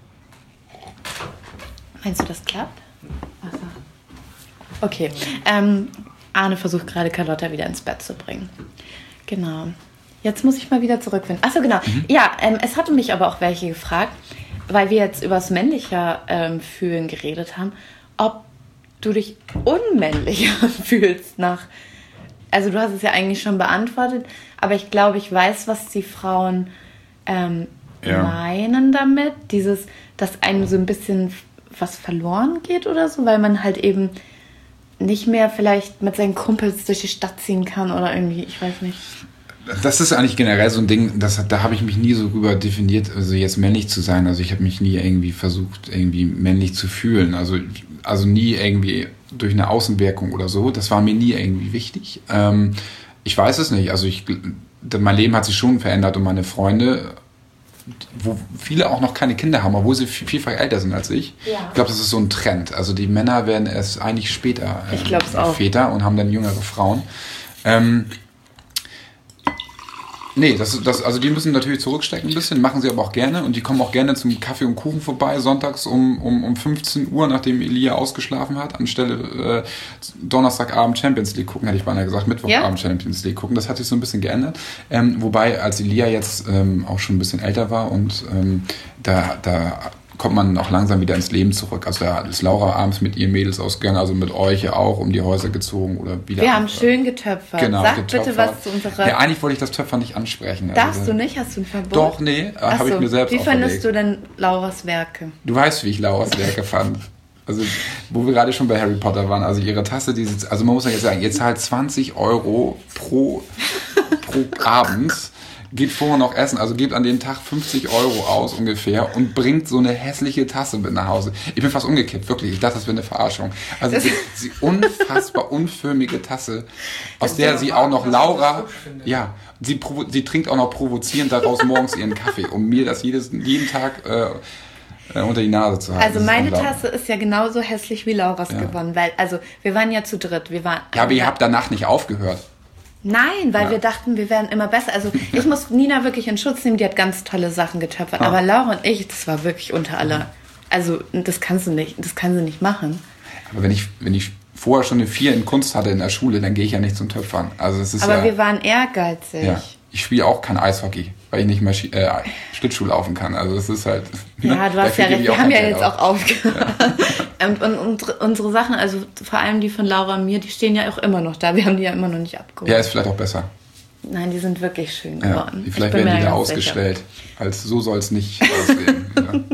Meinst du, das klappt? Ach so. Okay. Ähm, Arne versucht gerade Carlotta wieder ins Bett zu bringen. Genau. Jetzt muss ich mal wieder zurückfinden. Achso, genau. Mhm. Ja, ähm, es hatten mich aber auch welche gefragt, weil wir jetzt über das männliche ähm, Fühlen geredet haben, ob du dich unmännlicher fühlst nach... Also du hast es ja eigentlich schon beantwortet, aber ich glaube, ich weiß, was die Frauen ähm, Ja. meinen damit. Dieses, dass einem so ein bisschen was verloren geht oder so, weil man halt eben nicht mehr vielleicht mit seinen Kumpels durch die Stadt ziehen kann oder irgendwie, ich weiß nicht. Das ist eigentlich generell so ein Ding, das, da habe ich mich nie so rüber definiert, also jetzt männlich zu sein. Also ich habe mich nie irgendwie versucht, irgendwie männlich zu fühlen. Also, also nie irgendwie durch eine Außenwirkung oder so. Das war mir nie irgendwie wichtig. Ähm, ich weiß es nicht. Also ich, mein Leben hat sich schon verändert und meine Freunde, wo viele auch noch keine Kinder haben, obwohl sie vielfach älter sind als ich. Ja. Ich glaube, das ist so ein Trend. Also die Männer werden erst eigentlich später ich glaub's auch. Väter und haben dann jüngere Frauen. Ähm, nee, das, das, also die müssen natürlich zurückstecken ein bisschen, machen sie aber auch gerne und die kommen auch gerne zum Kaffee und Kuchen vorbei, sonntags um, um, um fünfzehn Uhr, nachdem Elia ausgeschlafen hat, anstelle äh, Donnerstagabend Champions League gucken, hätte ich beinahe gesagt, Mittwochabend ja. Champions League gucken. Das hat sich so ein bisschen geändert. Ähm, wobei, als Elia jetzt ähm, auch schon ein bisschen älter war und ähm, da, da kommt man auch langsam wieder ins Leben zurück. Also da ist Laura abends mit ihren Mädels ausgegangen, also mit euch ja auch um die Häuser gezogen oder wieder. Wir haben schön getöpfert. Genau, Sag getöpfert. Bitte was zu unserer... Ja, eigentlich wollte ich das Töpfern nicht ansprechen. Darfst also, du nicht? Hast du ein Verbot? Doch, nee, habe ich mir selbst Wie auferlegt. findest du denn Lauras Werke? Du weißt, wie ich Lauras Werke fand. Also, wo wir gerade schon bei Harry Potter waren, also ihre Tasse, die sitzt, also man muss ja jetzt sagen, ihr zahlt zwanzig Euro pro, pro Abend, geht vorher noch essen, also gebt an den Tag fünfzig Euro aus ungefähr und bringt so eine hässliche Tasse mit nach Hause. Ich bin fast umgekippt, wirklich. Ich dachte, das wäre eine Verarschung. Also die, die unfassbar unförmige Tasse, aus der sie auch noch Laura, ja, sie, provo- sie trinkt auch noch provozierend daraus morgens ihren Kaffee, um mir das jedes, jeden Tag äh, unter die Nase zu halten. Also meine Tasse ist ja genauso hässlich wie Lauras ja. gewonnen, weil, also wir waren ja zu dritt. Wir waren, ja, aber ihr habt danach nicht aufgehört. Nein, weil ja. wir dachten, wir werden immer besser. Also ich muss Nina wirklich in Schutz nehmen, die hat ganz tolle Sachen getöpfert. Ah. Aber Laura und ich, das war wirklich unter aller. Also das kannst du nicht, das kann sie nicht machen. Aber wenn ich, wenn ich vorher schon eine vier in Kunst hatte in der Schule, dann gehe ich ja nicht zum Töpfern. Also es ist aber ja, wir waren ehrgeizig. Ja. Ich spiele auch kein Eishockey, weil ich nicht mehr Ski- äh, Schlittschuh laufen kann. Also das ist halt... Ja, du hast ja recht. Wir haben ja jetzt auf. auch aufgehört. Ja. und, und, und unsere Sachen, also vor allem die von Laura und mir, die stehen ja auch immer noch da. Wir haben die ja immer noch nicht abgeholt. Ja, ist vielleicht auch besser. Nein, die sind wirklich schön ja, geworden. Vielleicht werden die da ausgestellt. Sicher. Als so soll es nicht aussehen.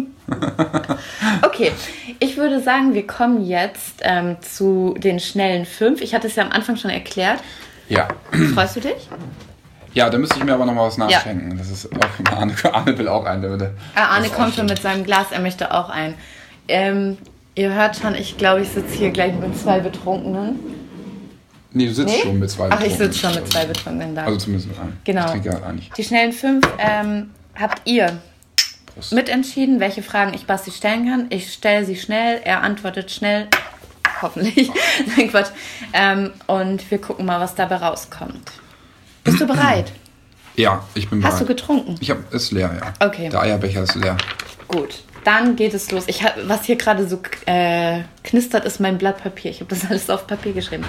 Ja. Okay, ich würde sagen, wir kommen jetzt ähm, zu den schnellen fünf. Ich hatte es ja am Anfang schon erklärt. Ja. Freust du dich? Ja, da müsste ich mir aber noch mal was nachschenken. Ja. Das ist auch, Arne, Arne will auch ein. Bitte. Ah, Arne kommt schon mit seinem Glas, er möchte auch ein. Ähm, ihr hört schon, ich glaube, ich sitze hier gleich mit zwei Betrunkenen. Nee, du sitzt nee? schon mit zwei Betrunkenen. Ach, ich sitze schon mit zwei Betrunkenen da. Also zumindest mit einem. Genau. Ich trinke halt eigentlich. Die schnellen fünf ähm, habt ihr Prost. Mitentschieden, welche Fragen ich Basti stellen kann. Ich stelle sie schnell, er antwortet schnell. Hoffentlich. Nein, Quatsch. Ähm, und wir gucken mal, was dabei rauskommt. Bist du bereit? Ja, ich bin bereit. Hast du getrunken? Ich habe ist leer, ja. Okay. Der Eierbecher ist leer. Gut, dann geht es los. Ich hab, was hier gerade so äh, knistert, ist mein Blatt Papier. Ich habe das alles auf Papier geschrieben.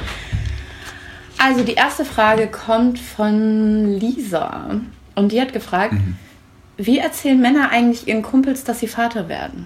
Also die erste Frage kommt von Lisa. Und die hat gefragt, mhm. wie erzählen Männer eigentlich ihren Kumpels, dass sie Vater werden?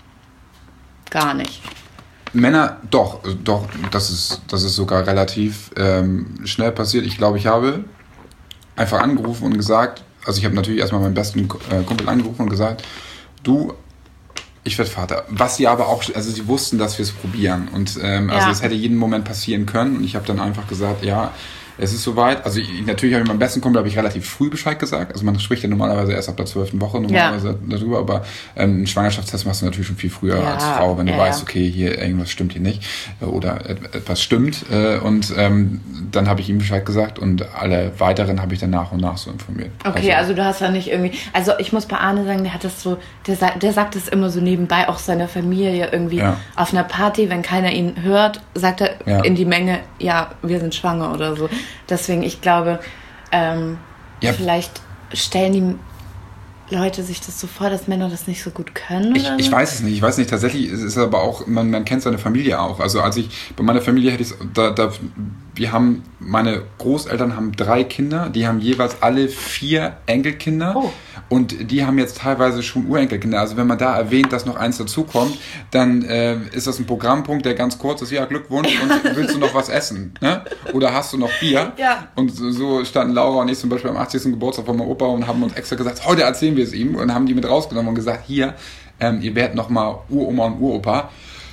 Gar nicht. Männer, doch, doch, das ist, das ist sogar relativ ähm, schnell passiert. Ich glaube, ich habe einfach angerufen und gesagt, also ich habe natürlich erstmal meinen besten äh, Kumpel angerufen und gesagt, du, ich werde Vater. Was sie aber auch, also sie wussten, dass wir es probieren und ähm, ja. also es hätte jeden Moment passieren können und ich habe dann einfach gesagt, ja, es ist soweit. Also ich, natürlich habe ich meinem besten Kumpel habe ich relativ früh Bescheid gesagt. Also man spricht ja normalerweise erst ab der zwölften Woche normalerweise ja. darüber, aber ähm, einen Schwangerschaftstest machst du natürlich schon viel früher ja, als Frau, wenn du ja, weißt, okay, hier irgendwas stimmt hier nicht oder etwas stimmt. Und ähm, dann habe ich ihm Bescheid gesagt und alle weiteren habe ich dann nach und nach so informiert. Okay, also, also du hast ja nicht irgendwie, also ich muss bei Arne sagen, der hat das so, der, der sagt das immer so nebenbei, auch seiner Familie irgendwie ja. auf einer Party, wenn keiner ihn hört, sagt er ja. in die Menge, ja, wir sind schwanger oder so. Deswegen, ich glaube, ähm, ja. vielleicht stellen die Leute sich das so vor, dass Männer das nicht so gut können. Ich, oder ich so? weiß es nicht. Ich weiß nicht. Tatsächlich ist es aber auch, man, man kennt seine Familie auch. Also als ich, bei meiner Familie hätte ich da, da wir haben, meine Großeltern haben drei Kinder, die haben jeweils alle vier Enkelkinder Oh. und die haben jetzt teilweise schon Urenkelkinder. Also wenn man da erwähnt, dass noch eins dazukommt, dann äh, ist das ein Programmpunkt, der ganz kurz ist. Ja, Glückwunsch, und willst du noch was essen? Ne? Oder hast du noch Bier? Ja. Und so, so standen Laura und ich zum Beispiel am achtzigsten Geburtstag von meinem Opa und haben uns extra gesagt, heute erzählen wir es ihm, und haben die mit rausgenommen und gesagt, hier, ähm, ihr werdet noch mal Uroma und Uropa.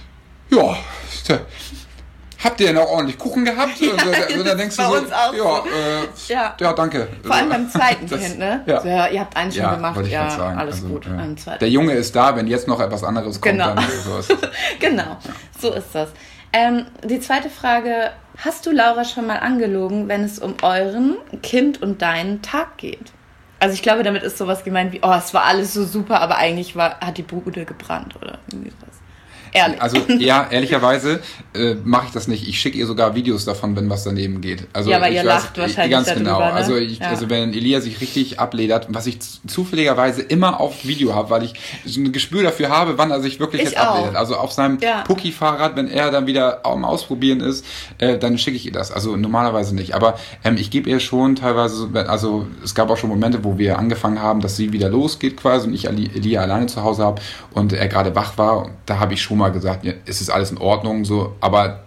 Ja, tja. Habt ihr denn auch ordentlich Kuchen gehabt? Ja, und so, dann denkst du bei so, uns auch ja, so. äh, Ja. ja, danke. Vor allem beim zweiten Das- Kind, ne? Ja. So, ja, ihr habt eins schon Ja, gemacht, wollte ich ja, grad sagen. alles Also, gut. ja. Beim zweiten. Der Junge ist da, wenn jetzt noch etwas anderes kommt, Genau. dann so ist es. Genau, so ist das. Ähm, die zweite Frage, hast du Laura schon mal angelogen, wenn es um euren Kind und deinen Tag geht? Also ich glaube, damit ist sowas gemeint wie, oh, es war alles so super, aber eigentlich war, hat die Bude gebrannt oder irgendwie sowas. Ehrlich. Also ja, ehrlicherweise äh, mache ich das nicht. Ich schicke ihr sogar Videos davon, wenn was daneben geht. Also, Ja, aber ich ihr weiß, lacht ich- wahrscheinlich Ganz darüber, genau. ne? Also, ich, Ja. also wenn Elia sich richtig abledert, was ich z- zufälligerweise immer auf Video habe, weil ich so ein Gespür dafür habe, wann er sich wirklich Ich jetzt abledert. auch. Also auf seinem Ja. Pucki-Fahrrad, wenn er dann wieder am Ausprobieren ist, äh, dann schicke ich ihr das. Also normalerweise nicht. Aber ähm, ich gebe ihr schon teilweise, so- also es gab auch schon Momente, wo wir angefangen haben, dass sie wieder losgeht quasi und ich Ali- Elia alleine zu Hause habe und er gerade wach war. Und da habe ich schon mal gesagt, ja, es ist alles in Ordnung, so, aber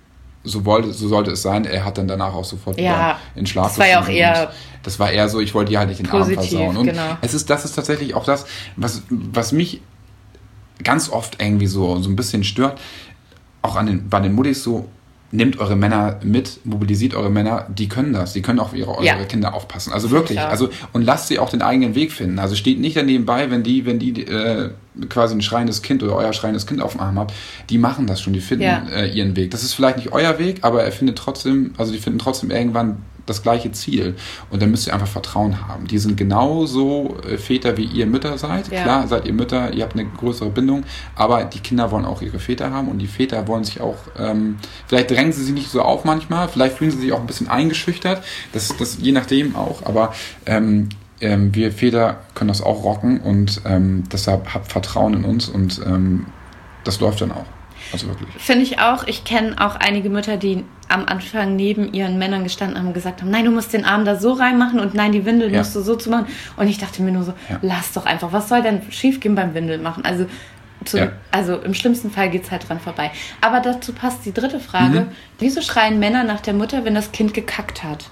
so wollte, so sollte es sein. Er hat dann danach auch sofort Ja, wieder in Schlaf das war ja auch gefunden eher und das war eher so, ich wollte ihr halt nicht den Abend positiv, versauen. Und genau. es ist, das ist tatsächlich auch das, was, was mich ganz oft irgendwie so, so ein bisschen stört, auch an den, bei den Muttis so, nehmt eure Männer mit, mobilisiert eure Männer, die können das, die können auf ihre eure Ja. Kinder aufpassen. Also Finde wirklich, ich auch. also und lasst sie auch den eigenen Weg finden. Also steht nicht daneben bei, wenn die, wenn die äh, quasi ein schreiendes Kind oder euer schreiendes Kind auf dem Arm habt, die machen das schon, die finden Ja. äh, ihren Weg. Das ist vielleicht nicht euer Weg, aber er findet trotzdem, also die finden trotzdem irgendwann das gleiche Ziel. Und dann müsst ihr einfach Vertrauen haben. Die sind genauso äh, Väter, wie ihr Mütter seid. Ja. Klar, seid ihr Mütter, ihr habt eine größere Bindung, aber die Kinder wollen auch ihre Väter haben und die Väter wollen sich auch, ähm, vielleicht drängen sie sich nicht so auf manchmal, vielleicht fühlen sie sich auch ein bisschen eingeschüchtert, das, das je nachdem auch, aber ähm, ähm, wir Väter können das auch rocken und ähm, deshalb habt Vertrauen in uns und ähm, das läuft dann auch. Also wirklich. Finde ich auch. Ich kenne auch einige Mütter, die am Anfang neben ihren Männern gestanden haben und gesagt haben, nein, du musst den Arm da so reinmachen und nein, die Windel Ja. musst du so zu machen. Und ich dachte mir nur so, Ja. lass doch einfach. Was soll denn schiefgehen beim Windeln machen? Also, zu, Ja. also im schlimmsten Fall geht es halt dran vorbei. Aber dazu passt die dritte Frage. Mhm. Wieso schreien Männer nach der Mutter, wenn das Kind gekackt hat?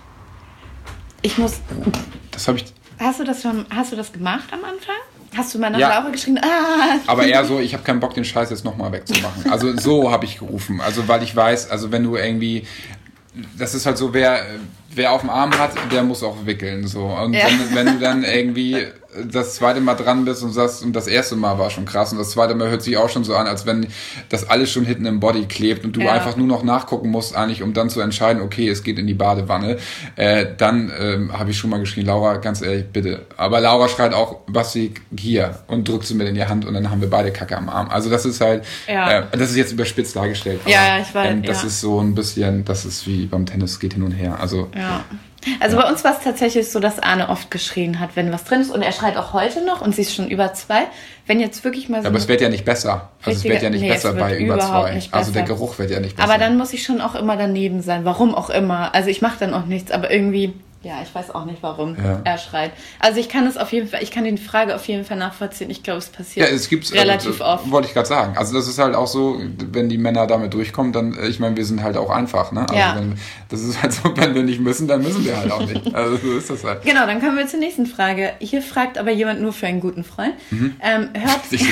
Ich muss... Das habe ich. Hast du das schon, hast du das gemacht am Anfang? Hast du mal nach Ja. Laura geschrien? Ah! Aber eher so, ich habe keinen Bock, den Scheiß jetzt nochmal wegzumachen. Also so habe ich gerufen. Also weil ich weiß, also wenn du irgendwie, das ist halt so, wer, wer auf dem Arm hat, der muss auch wickeln. So. Und Ja. wenn, wenn du dann irgendwie das zweite Mal dran bist und sagst, und das erste Mal war schon krass und das zweite Mal hört sich auch schon so an, als wenn das alles schon hinten im Body klebt und du Ja. einfach nur noch nachgucken musst eigentlich, um dann zu entscheiden, okay, es geht in die Badewanne, äh, dann ähm, habe ich schon mal geschrien, Laura, ganz ehrlich, bitte. Aber Laura schreit auch, Basti, hier und drückt sie mir in die Hand und dann haben wir beide Kacke am Arm. Also das ist halt, Ja. äh, das ist jetzt überspitzt dargestellt. Aber, Ja, ja, ich weiß, ähm, das ja. ist so ein bisschen, das ist wie beim Tennis, geht hin und her. Also Ja. Also bei uns war es tatsächlich so, dass Arne oft geschrien hat, wenn was drin ist. Und er schreit auch heute noch und sie ist schon über zwei. Wenn jetzt wirklich mal so... Ja, aber es wird ja nicht besser. Also es wird ja nicht Nee, besser es wird bei über überhaupt zwei. nicht Also der besser. Geruch wird ja nicht besser. aber dann muss ich schon auch immer daneben sein. Warum auch immer. Also ich mache dann auch nichts, aber irgendwie... Ja, ich weiß auch nicht, warum Ja. er schreit. Also ich kann es auf jeden Fall... Ich kann die Frage auf jeden Fall nachvollziehen. Ich glaube, es passiert Ja, es gibt's relativ also, oft. Wollte ich gerade sagen. Also das ist halt auch so, wenn die Männer damit durchkommen, dann, äh, ich meine, wir sind halt auch einfach, ne? Also Ja. wenn, das ist halt so, wenn wir nicht müssen, dann müssen wir halt auch nicht. Also so ist das halt. Genau, dann kommen wir zur nächsten Frage. Hier fragt aber jemand nur für einen guten Freund. Mhm. Ähm, hört... Ich,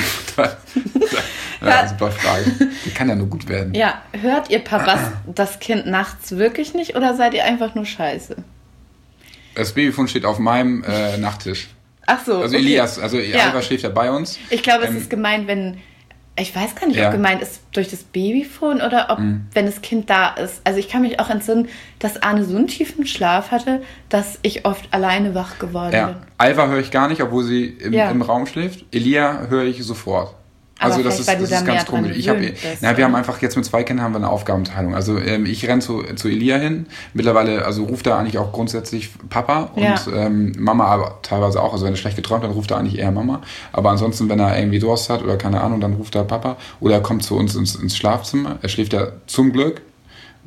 ja, super Frage. Die kann ja nur gut werden. Ja, hört ihr Papas das Kind nachts wirklich nicht oder seid ihr einfach nur scheiße? Das Babyfon steht auf meinem äh, Nachttisch. Ach so. Also okay. Elias, also Ja. Alva schläft ja bei uns. Ich glaube, es Ähm, ist gemeint, wenn. Ich weiß gar nicht, Ja. ob gemeint ist durch das Babyfon oder ob, Mhm. wenn das Kind da ist. Also ich kann mich auch entsinnen, dass Arne so einen tiefen Schlaf hatte, dass ich oft alleine wach geworden bin. Ja, Alva höre ich gar nicht, obwohl sie im, Ja. im Raum schläft. Elia höre ich sofort. Aber Also das vielleicht, ist, weil du das da ist mehr ganz dran komisch. Ich hab, gewöhnt bist, na, wir oder? haben einfach jetzt mit zwei Kindern haben wir eine Aufgabenteilung. Also ähm, ich renne zu, zu Elia hin. Mittlerweile, also ruft er eigentlich auch grundsätzlich Papa und Ja. ähm, Mama aber teilweise auch. Also wenn er schlecht geträumt hat, dann ruft er eigentlich eher Mama. Aber ansonsten, wenn er irgendwie Durst hat oder keine Ahnung, dann ruft er Papa. Oder er kommt zu uns ins, ins Schlafzimmer. Er schläft ja zum Glück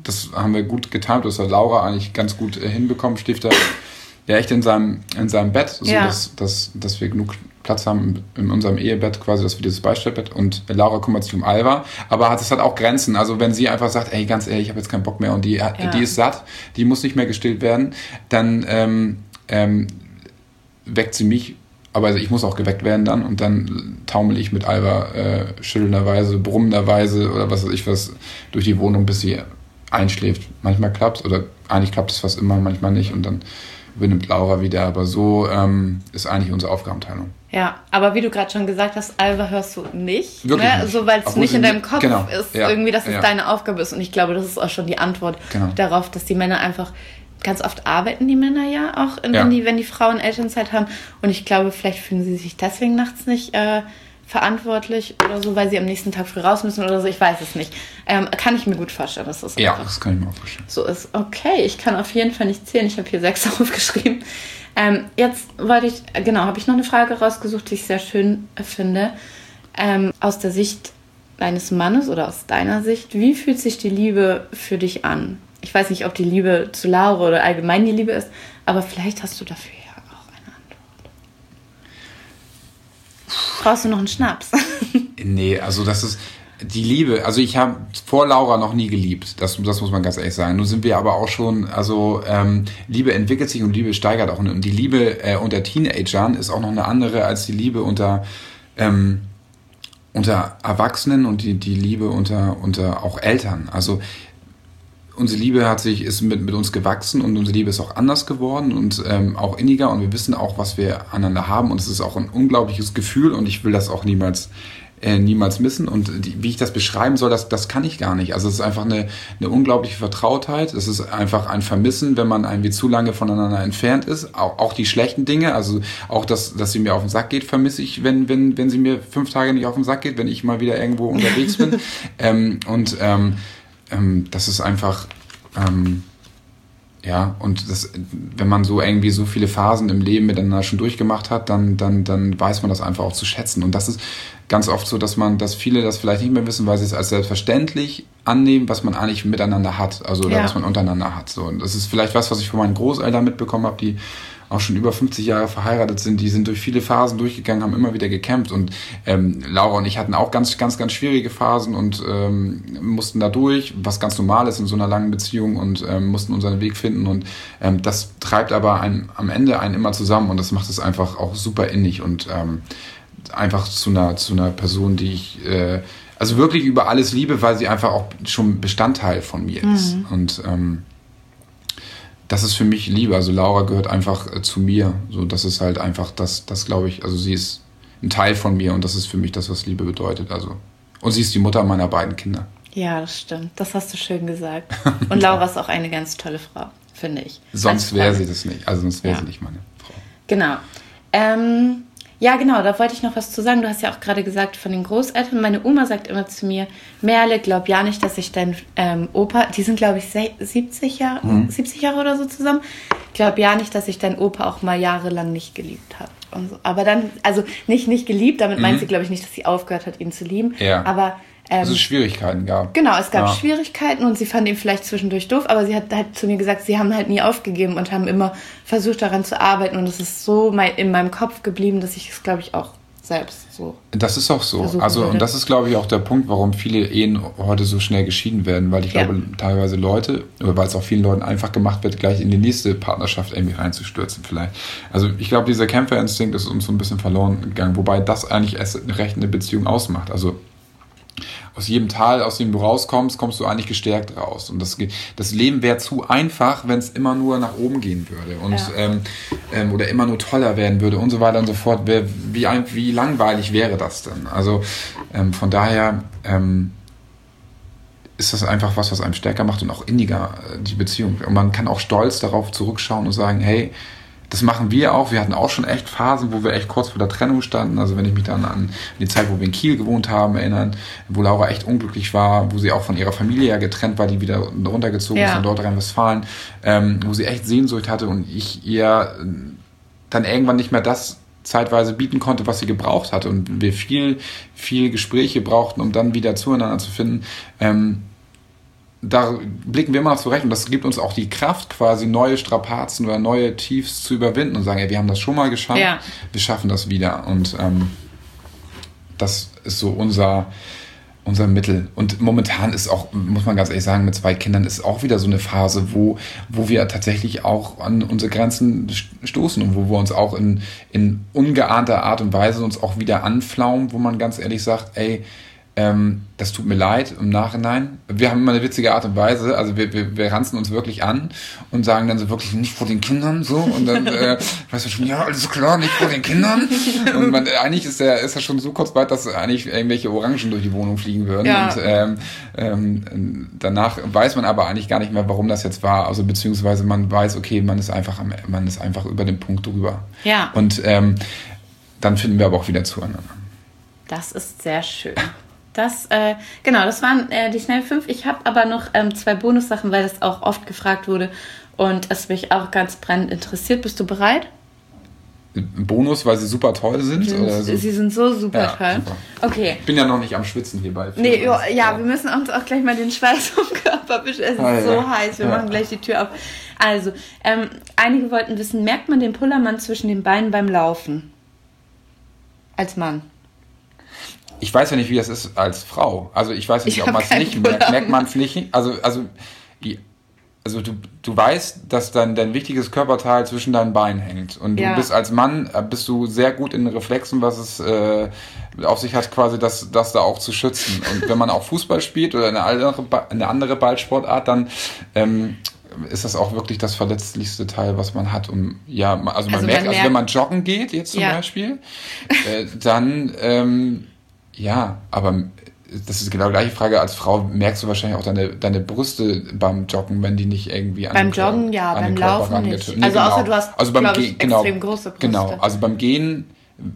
das haben wir gut getimt, das hat Laura eigentlich ganz gut äh, hinbekommen, schläft da ja echt in seinem, in seinem Bett, so ja. dass, dass, dass wir genug Platz haben in unserem Ehebett quasi, das wir dieses Beistellbett, und Laura kümmert sich um Alva, aber es hat auch Grenzen, also wenn sie einfach sagt, ey, ganz ehrlich, ich habe jetzt keinen Bock mehr und die, ja. die ist satt, die muss nicht mehr gestillt werden, dann ähm, ähm, weckt sie mich, aber ich muss auch geweckt werden dann und dann taumel ich mit Alva äh, schüttelnderweise, brummenderweise oder was weiß ich was durch die Wohnung, bis sie einschläft. Manchmal klappt es oder eigentlich klappt es fast immer, manchmal nicht und dann übernimmt Laura wieder, aber so ähm, ist eigentlich unsere Aufgabenteilung. Ja, aber wie du gerade schon gesagt hast, Alva hörst du nicht, Wirklich ne? nicht. So, weil es nicht in deinem Kopf genau. ist, ja. irgendwie, dass es ja. deine Aufgabe ist und ich glaube, das ist auch schon die Antwort genau. darauf, dass die Männer einfach, ganz oft arbeiten die Männer ja auch, in, ja. wenn, die, wenn die Frauen Elternzeit haben und ich glaube, vielleicht fühlen sie sich deswegen nachts nicht äh, verantwortlich oder so, weil sie am nächsten Tag früh raus müssen oder so, ich weiß es nicht. Ähm, kann ich mir gut vorstellen, dass das ja, das kann ich mir auch vorstellen. So ist. Okay, ich kann auf jeden Fall nicht zählen, ich habe hier sechs aufgeschrieben. Ähm, jetzt wollte ich, genau, habe ich noch eine Frage rausgesucht, die ich sehr schön finde. Ähm, aus der Sicht deines Mannes oder aus deiner Sicht, wie fühlt sich die Liebe für dich an? Ich weiß nicht, ob die Liebe zu Laura oder allgemein die Liebe ist, aber vielleicht hast du dafür ja auch eine Antwort. Brauchst du noch einen Schnaps? Nee, also das ist die Liebe, also ich habe vor Laura noch nie geliebt, das, das muss man ganz ehrlich sagen. Nun sind wir aber auch schon, also ähm, Liebe entwickelt sich und Liebe steigert auch. Und die Liebe äh, unter Teenagern ist auch noch eine andere als die Liebe unter ähm, unter Erwachsenen und die, die Liebe unter, unter auch Eltern. Also unsere Liebe hat sich, ist mit, mit uns gewachsen und unsere Liebe ist auch anders geworden und ähm, auch inniger und wir wissen auch, was wir aneinander haben und es ist auch ein unglaubliches Gefühl und ich will das auch niemals äh, niemals missen und die, wie ich das beschreiben soll, das, das kann ich gar nicht. Also es ist einfach eine, eine unglaubliche Vertrautheit, es ist einfach ein Vermissen, wenn man irgendwie zu lange voneinander entfernt ist, auch, auch die schlechten Dinge, also auch, dass, dass sie mir auf den Sack geht, vermisse ich, wenn, wenn, wenn sie mir fünf Tage nicht auf den Sack geht, wenn ich mal wieder irgendwo unterwegs bin ähm, und ähm, Ähm, das ist einfach, ähm, ja, und das, wenn man so irgendwie so viele Phasen im Leben miteinander schon durchgemacht hat, dann, dann, dann weiß man das einfach auch zu schätzen. Und das ist ganz oft so, dass man, dass viele das vielleicht nicht mehr wissen, weil sie es als selbstverständlich annehmen, was man eigentlich miteinander hat, also oder ja. was man untereinander hat. So, und das ist vielleicht was, was ich von meinen Großeltern mitbekommen habe, die auch schon über fünfzig Jahre verheiratet sind, die sind durch viele Phasen durchgegangen, haben immer wieder gekämpft und ähm, Laura und ich hatten auch ganz, ganz, ganz schwierige Phasen und ähm, mussten da durch, was ganz normal ist in so einer langen Beziehung und ähm, mussten unseren Weg finden und ähm, das treibt aber einen, am Ende einen immer zusammen und das macht es einfach auch super innig und ähm, einfach zu einer, zu einer Person, die ich äh, also wirklich über alles liebe, weil sie einfach auch schon Bestandteil von mir ist mhm. und ähm, das ist für mich Liebe. Also Laura gehört einfach äh, zu mir. So, das ist halt einfach das, das glaube ich, also sie ist ein Teil von mir und das ist für mich das, was Liebe bedeutet. Also. Und sie ist die Mutter meiner beiden Kinder. Ja, das stimmt. Das hast du schön gesagt. Und Laura ist auch eine ganz tolle Frau, finde ich. Sonst wäre sie das nicht. Also sonst wäre ja. sie nicht meine Frau. Genau. Ähm, ja, genau, da wollte ich noch was zu sagen. Du hast ja auch gerade gesagt von den Großeltern. Meine Oma sagt immer zu mir, Merle, glaub ja nicht, dass ich dein ähm, Opa, die sind glaube ich siebzig Jahre, mhm. siebzig Jahre oder so zusammen, glaub ja nicht, dass ich deinen Opa auch mal jahrelang nicht geliebt habe. Und so. Aber dann, also nicht nicht geliebt, damit mhm. meint sie glaube ich nicht, dass sie aufgehört hat, ihn zu lieben. Ja. Aber Ähm, dass es Schwierigkeiten gab. Genau, es gab ja. Schwierigkeiten und sie fand ihn vielleicht zwischendurch doof, aber sie hat halt zu mir gesagt, sie haben halt nie aufgegeben und haben immer versucht daran zu arbeiten und es ist so in meinem Kopf geblieben, dass ich es, glaube ich, auch selbst so. Das ist auch so. Also würde. Und das ist, glaube ich, auch der Punkt, warum viele Ehen heute so schnell geschieden werden, weil ich ja. glaube, teilweise Leute, oder weil es auch vielen Leuten einfach gemacht wird, gleich in die nächste Partnerschaft irgendwie reinzustürzen vielleicht. Also ich glaube, dieser Kämpferinstinkt ist uns so ein bisschen verloren gegangen, wobei das eigentlich erst recht eine Beziehung ausmacht. Also aus jedem Tal, aus dem du rauskommst, kommst du eigentlich gestärkt raus. Und das, das Leben wäre zu einfach, wenn es immer nur nach oben gehen würde und ja. ähm, ähm, oder immer nur toller werden würde und so weiter und so fort. Wär, wie, ein, wie langweilig wäre das denn? Also ähm, von daher ähm, ist das einfach was, was einem stärker macht und auch inniger, äh, die Beziehung. Und man kann auch stolz darauf zurückschauen und sagen, hey, das machen wir auch. Wir hatten auch schon echt Phasen, wo wir echt kurz vor der Trennung standen. Also wenn ich mich dann an die Zeit, wo wir in Kiel gewohnt haben, erinnern, wo Laura echt unglücklich war, wo sie auch von ihrer Familie ja getrennt war, die wieder runtergezogen ja. ist in Nordrhein-Westfalen, ähm, wo sie echt Sehnsucht hatte und ich ihr dann irgendwann nicht mehr das zeitweise bieten konnte, was sie gebraucht hatte und wir viel, viel Gespräche brauchten, um dann wieder zueinander zu finden. Ähm, da blicken wir immer noch zurecht und das gibt uns auch die Kraft, quasi neue Strapazen oder neue Tiefs zu überwinden und sagen, ey, wir haben das schon mal geschafft, ja. wir schaffen das wieder. Und ähm, das ist so unser, unser Mittel. Und momentan ist auch, muss man ganz ehrlich sagen, mit zwei Kindern ist auch wieder so eine Phase, wo, wo wir tatsächlich auch an unsere Grenzen stoßen und wo wir uns auch in, in ungeahnter Art und Weise uns auch wieder anflaumen, wo man ganz ehrlich sagt, ey, Ähm, das tut mir leid im Nachhinein. Wir haben immer eine witzige Art und Weise, also wir, wir, wir ranzen uns wirklich an und sagen dann so wirklich nicht vor den Kindern so und dann äh, weißt du schon, ja, alles klar, nicht vor den Kindern. Und man, eigentlich ist er ist er schon so kurz weit, dass eigentlich irgendwelche Orangen durch die Wohnung fliegen würden. Ja. Und ähm, ähm, danach weiß man aber eigentlich gar nicht mehr, warum das jetzt war. Also beziehungsweise man weiß, okay, man ist einfach am, man ist einfach über den Punkt drüber. Ja. Und ähm, dann finden wir aber auch wieder zueinander. Das ist sehr schön. Das, äh, genau, das waren äh, die schnell fünf. Ich habe aber noch ähm, zwei Bonussachen, weil das auch oft gefragt wurde und es mich auch ganz brennend interessiert. Bist du bereit? Bonus, weil sie super toll sind? Sie sind, oder so? Sie sind so super Ja, toll. super. Okay. Ich bin ja noch nicht am Schwitzen hierbei. Nee, jo, ja, wir müssen uns auch gleich mal den Schweiß vom Körper wischen. Es ist Ah, so ja. heiß, wir Ja. machen gleich die Tür auf. Also, ähm, einige wollten wissen, merkt man den Pullermann zwischen den Beinen beim Laufen? Als Mann. Ich weiß ja nicht, wie das ist als Frau. Also ich weiß nicht, Ich ob hab man es keinen nicht merkt. Pullover. Merkt man es nicht? Also, also, die, also du, du weißt, dass dein, dein wichtiges Körperteil zwischen deinen Beinen hängt. Und du Ja. bist als Mann, äh, bist du sehr gut in Reflexen, was es äh, auf sich hat, quasi das, das da auch zu schützen. Und wenn man auch Fußball spielt oder eine andere, Ba- eine andere Ballsportart, dann ähm, ist das auch wirklich das verletzlichste Teil, was man hat. Und ja, ma- also man Also man merkt, also merkt- wenn man joggen geht, jetzt zum Ja. Beispiel, äh, dann ähm, ja, aber das ist genau die gleiche Frage. Als Frau merkst du wahrscheinlich auch deine, deine Brüste beim Joggen, wenn die nicht irgendwie an Beim den Körper- Joggen ja, an den beim Körper Laufen rangetötet- nicht. Also außer du hast, also beim glaub Ge- ich, genau, extrem große Brüste. Genau, also beim Gehen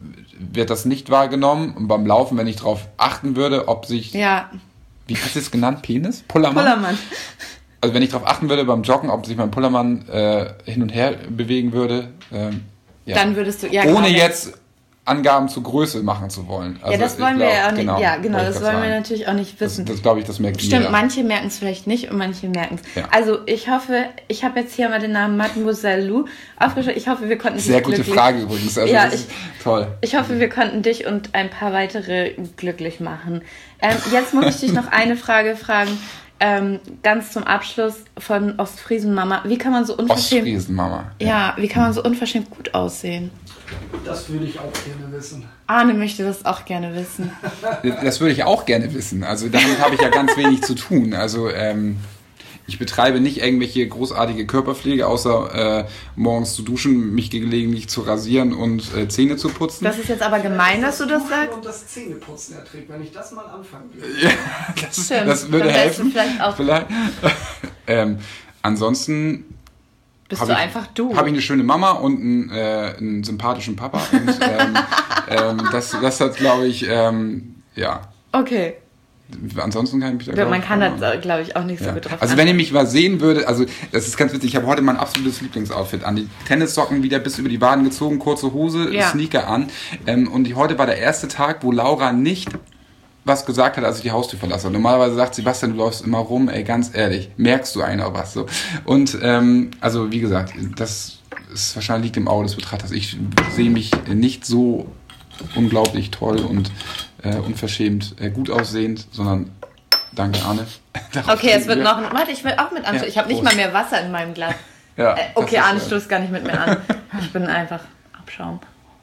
wird das nicht wahrgenommen und beim Laufen, wenn ich darauf achten würde, ob sich, Ja, wie hast du es genannt, Penis? Pullermann? Pullermann. Also wenn ich darauf achten würde beim Joggen, ob sich mein Pullermann äh, hin und her bewegen würde, ähm, ja. Dann würdest du, ja, ohne genau. jetzt Angaben zur Größe machen zu wollen. Also Ja, das ich wollen wir glaub, ja auch nicht, ja, genau, wollte ich das grad wollen wir sagen. natürlich auch nicht wissen. Das, das glaube ich, das merkt Stimmt, jeder. manche merken es vielleicht nicht und manche merken es. Ja. Also ich hoffe, ich habe jetzt hier mal den Namen Mademoiselle Lou aufgeschrieben. Ich hoffe, wir konnten dich Sehr gute glücklich... Frage übrigens. Also Ja, das ist toll. Ich hoffe, wir konnten dich und ein paar weitere glücklich machen. Ähm, jetzt muss ich dich noch eine Frage fragen, ähm, ganz zum Abschluss von Ostfriesen-Mama. Wie kann man so unverschämt... Ostfriesen, Mama. Ja, wie kann man so unverschämt gut aussehen? Das würde ich auch gerne wissen. Arne möchte das auch gerne wissen. Das würde ich auch gerne wissen. Also damit habe ich ja ganz wenig zu tun. Also ähm, ich betreibe nicht irgendwelche großartige Körperpflege, außer äh, morgens zu duschen, mich gelegentlich zu rasieren und äh, Zähne zu putzen. Das ist jetzt aber gemein, dass du das Duschen sagst. Und das Zähneputzen erträgt, wenn ich das mal anfangen würde. Ja, das, Stimmt, das würde dann wärst du helfen. vielleicht auch- Vielleicht. ähm, ansonsten Bist Hab du ich- einfach du. habe ich eine schöne Mama und einen, äh, einen sympathischen Papa. Und ähm, ähm, das, das hat, glaube ich, ähm, ja. Okay. Ansonsten kann ich mich da, Ja, glaub man ich, kann ja. das, glaube ich, auch nicht so Ja. gut drauf Also wenn ihr mich mal sehen würde, also das ist ganz witzig, ich habe heute mein absolutes Lieblingsoutfit an. Die Tennissocken wieder bis über die Waden gezogen, kurze Hose, Ja. Sneaker an. Ähm, und die, heute war der erste Tag, wo Laura nicht was gesagt hat, als ich die Haustür verlasse. Normalerweise sagt sie, Sebastian, du läufst immer rum, ey, ganz ehrlich, merkst du eigentlich auch was so. Und ähm, also wie gesagt, das ist wahrscheinlich liegt im Auge des Betrachters. Ich sehe mich nicht so unglaublich toll und äh, unverschämt äh, gut aussehend, sondern danke, Arne. Darauf Okay, es wird trinken wir. noch... Warte, ich will auch mit anstoßen. Ja, ich habe nicht Prost. mal mehr Wasser in meinem Glas. Ja, Äh, das okay, ist, Arne äh, stoßt gar nicht mit mir an. Ich bin einfach Abschaum.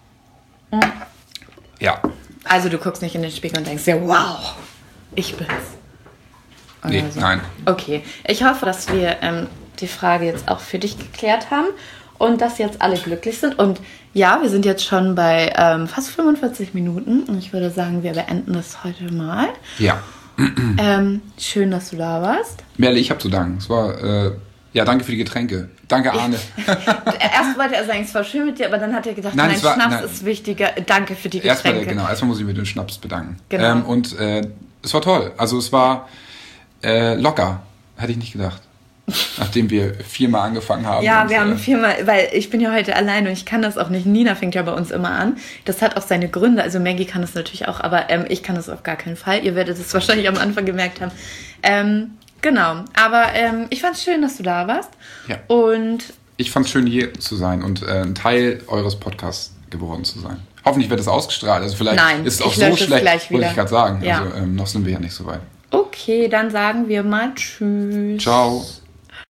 Ja, Also du guckst nicht in den Spiegel und denkst dir, wow, ich bin's. Oder nee, so. nein. Okay, ich hoffe, dass wir ähm, die Frage jetzt auch für dich geklärt haben und dass jetzt alle glücklich sind. Und ja, wir sind jetzt schon bei ähm, fast fünfundvierzig Minuten und ich würde sagen, wir beenden das heute mal. Ja. Ähm, schön, dass du da warst. Merle, ich habe zu danken. Es war, äh, ja, danke für die Getränke. Danke, Arne. Erst wollte er sagen, es war schön mit dir, aber dann hat er gedacht, Nein, nein, es war- Schnaps nein. ist wichtiger. Danke für die Erstmal, Getränke. genau, erstmal muss ich mich mit dem Schnaps bedanken. Genau. Ähm, und äh, es war toll. Also es war äh, locker. Hätte ich nicht gedacht. Nachdem wir viermal angefangen haben. Ja, und, wir haben äh, viermal, weil ich bin ja heute alleine und ich kann das auch nicht. Nina fängt ja bei uns immer an. Das hat auch seine Gründe. Also Maggie kann das natürlich auch, aber ähm, ich kann das auf gar keinen Fall. Ihr werdet es wahrscheinlich am Anfang gemerkt haben. Ähm, Genau. Aber ähm, ich fand es schön, dass du da warst. Ja. Und Ich fand es schön, hier zu sein und äh, ein Teil eures Podcasts geworden zu sein. Hoffentlich wird es ausgestrahlt. Also vielleicht Nein, ist es auch ich so lösche es schlecht, gleich wollte wieder. ich gerade sagen. Ja. Also ähm, noch sind wir ja nicht so weit. okay, dann sagen wir mal Tschüss. Ciao.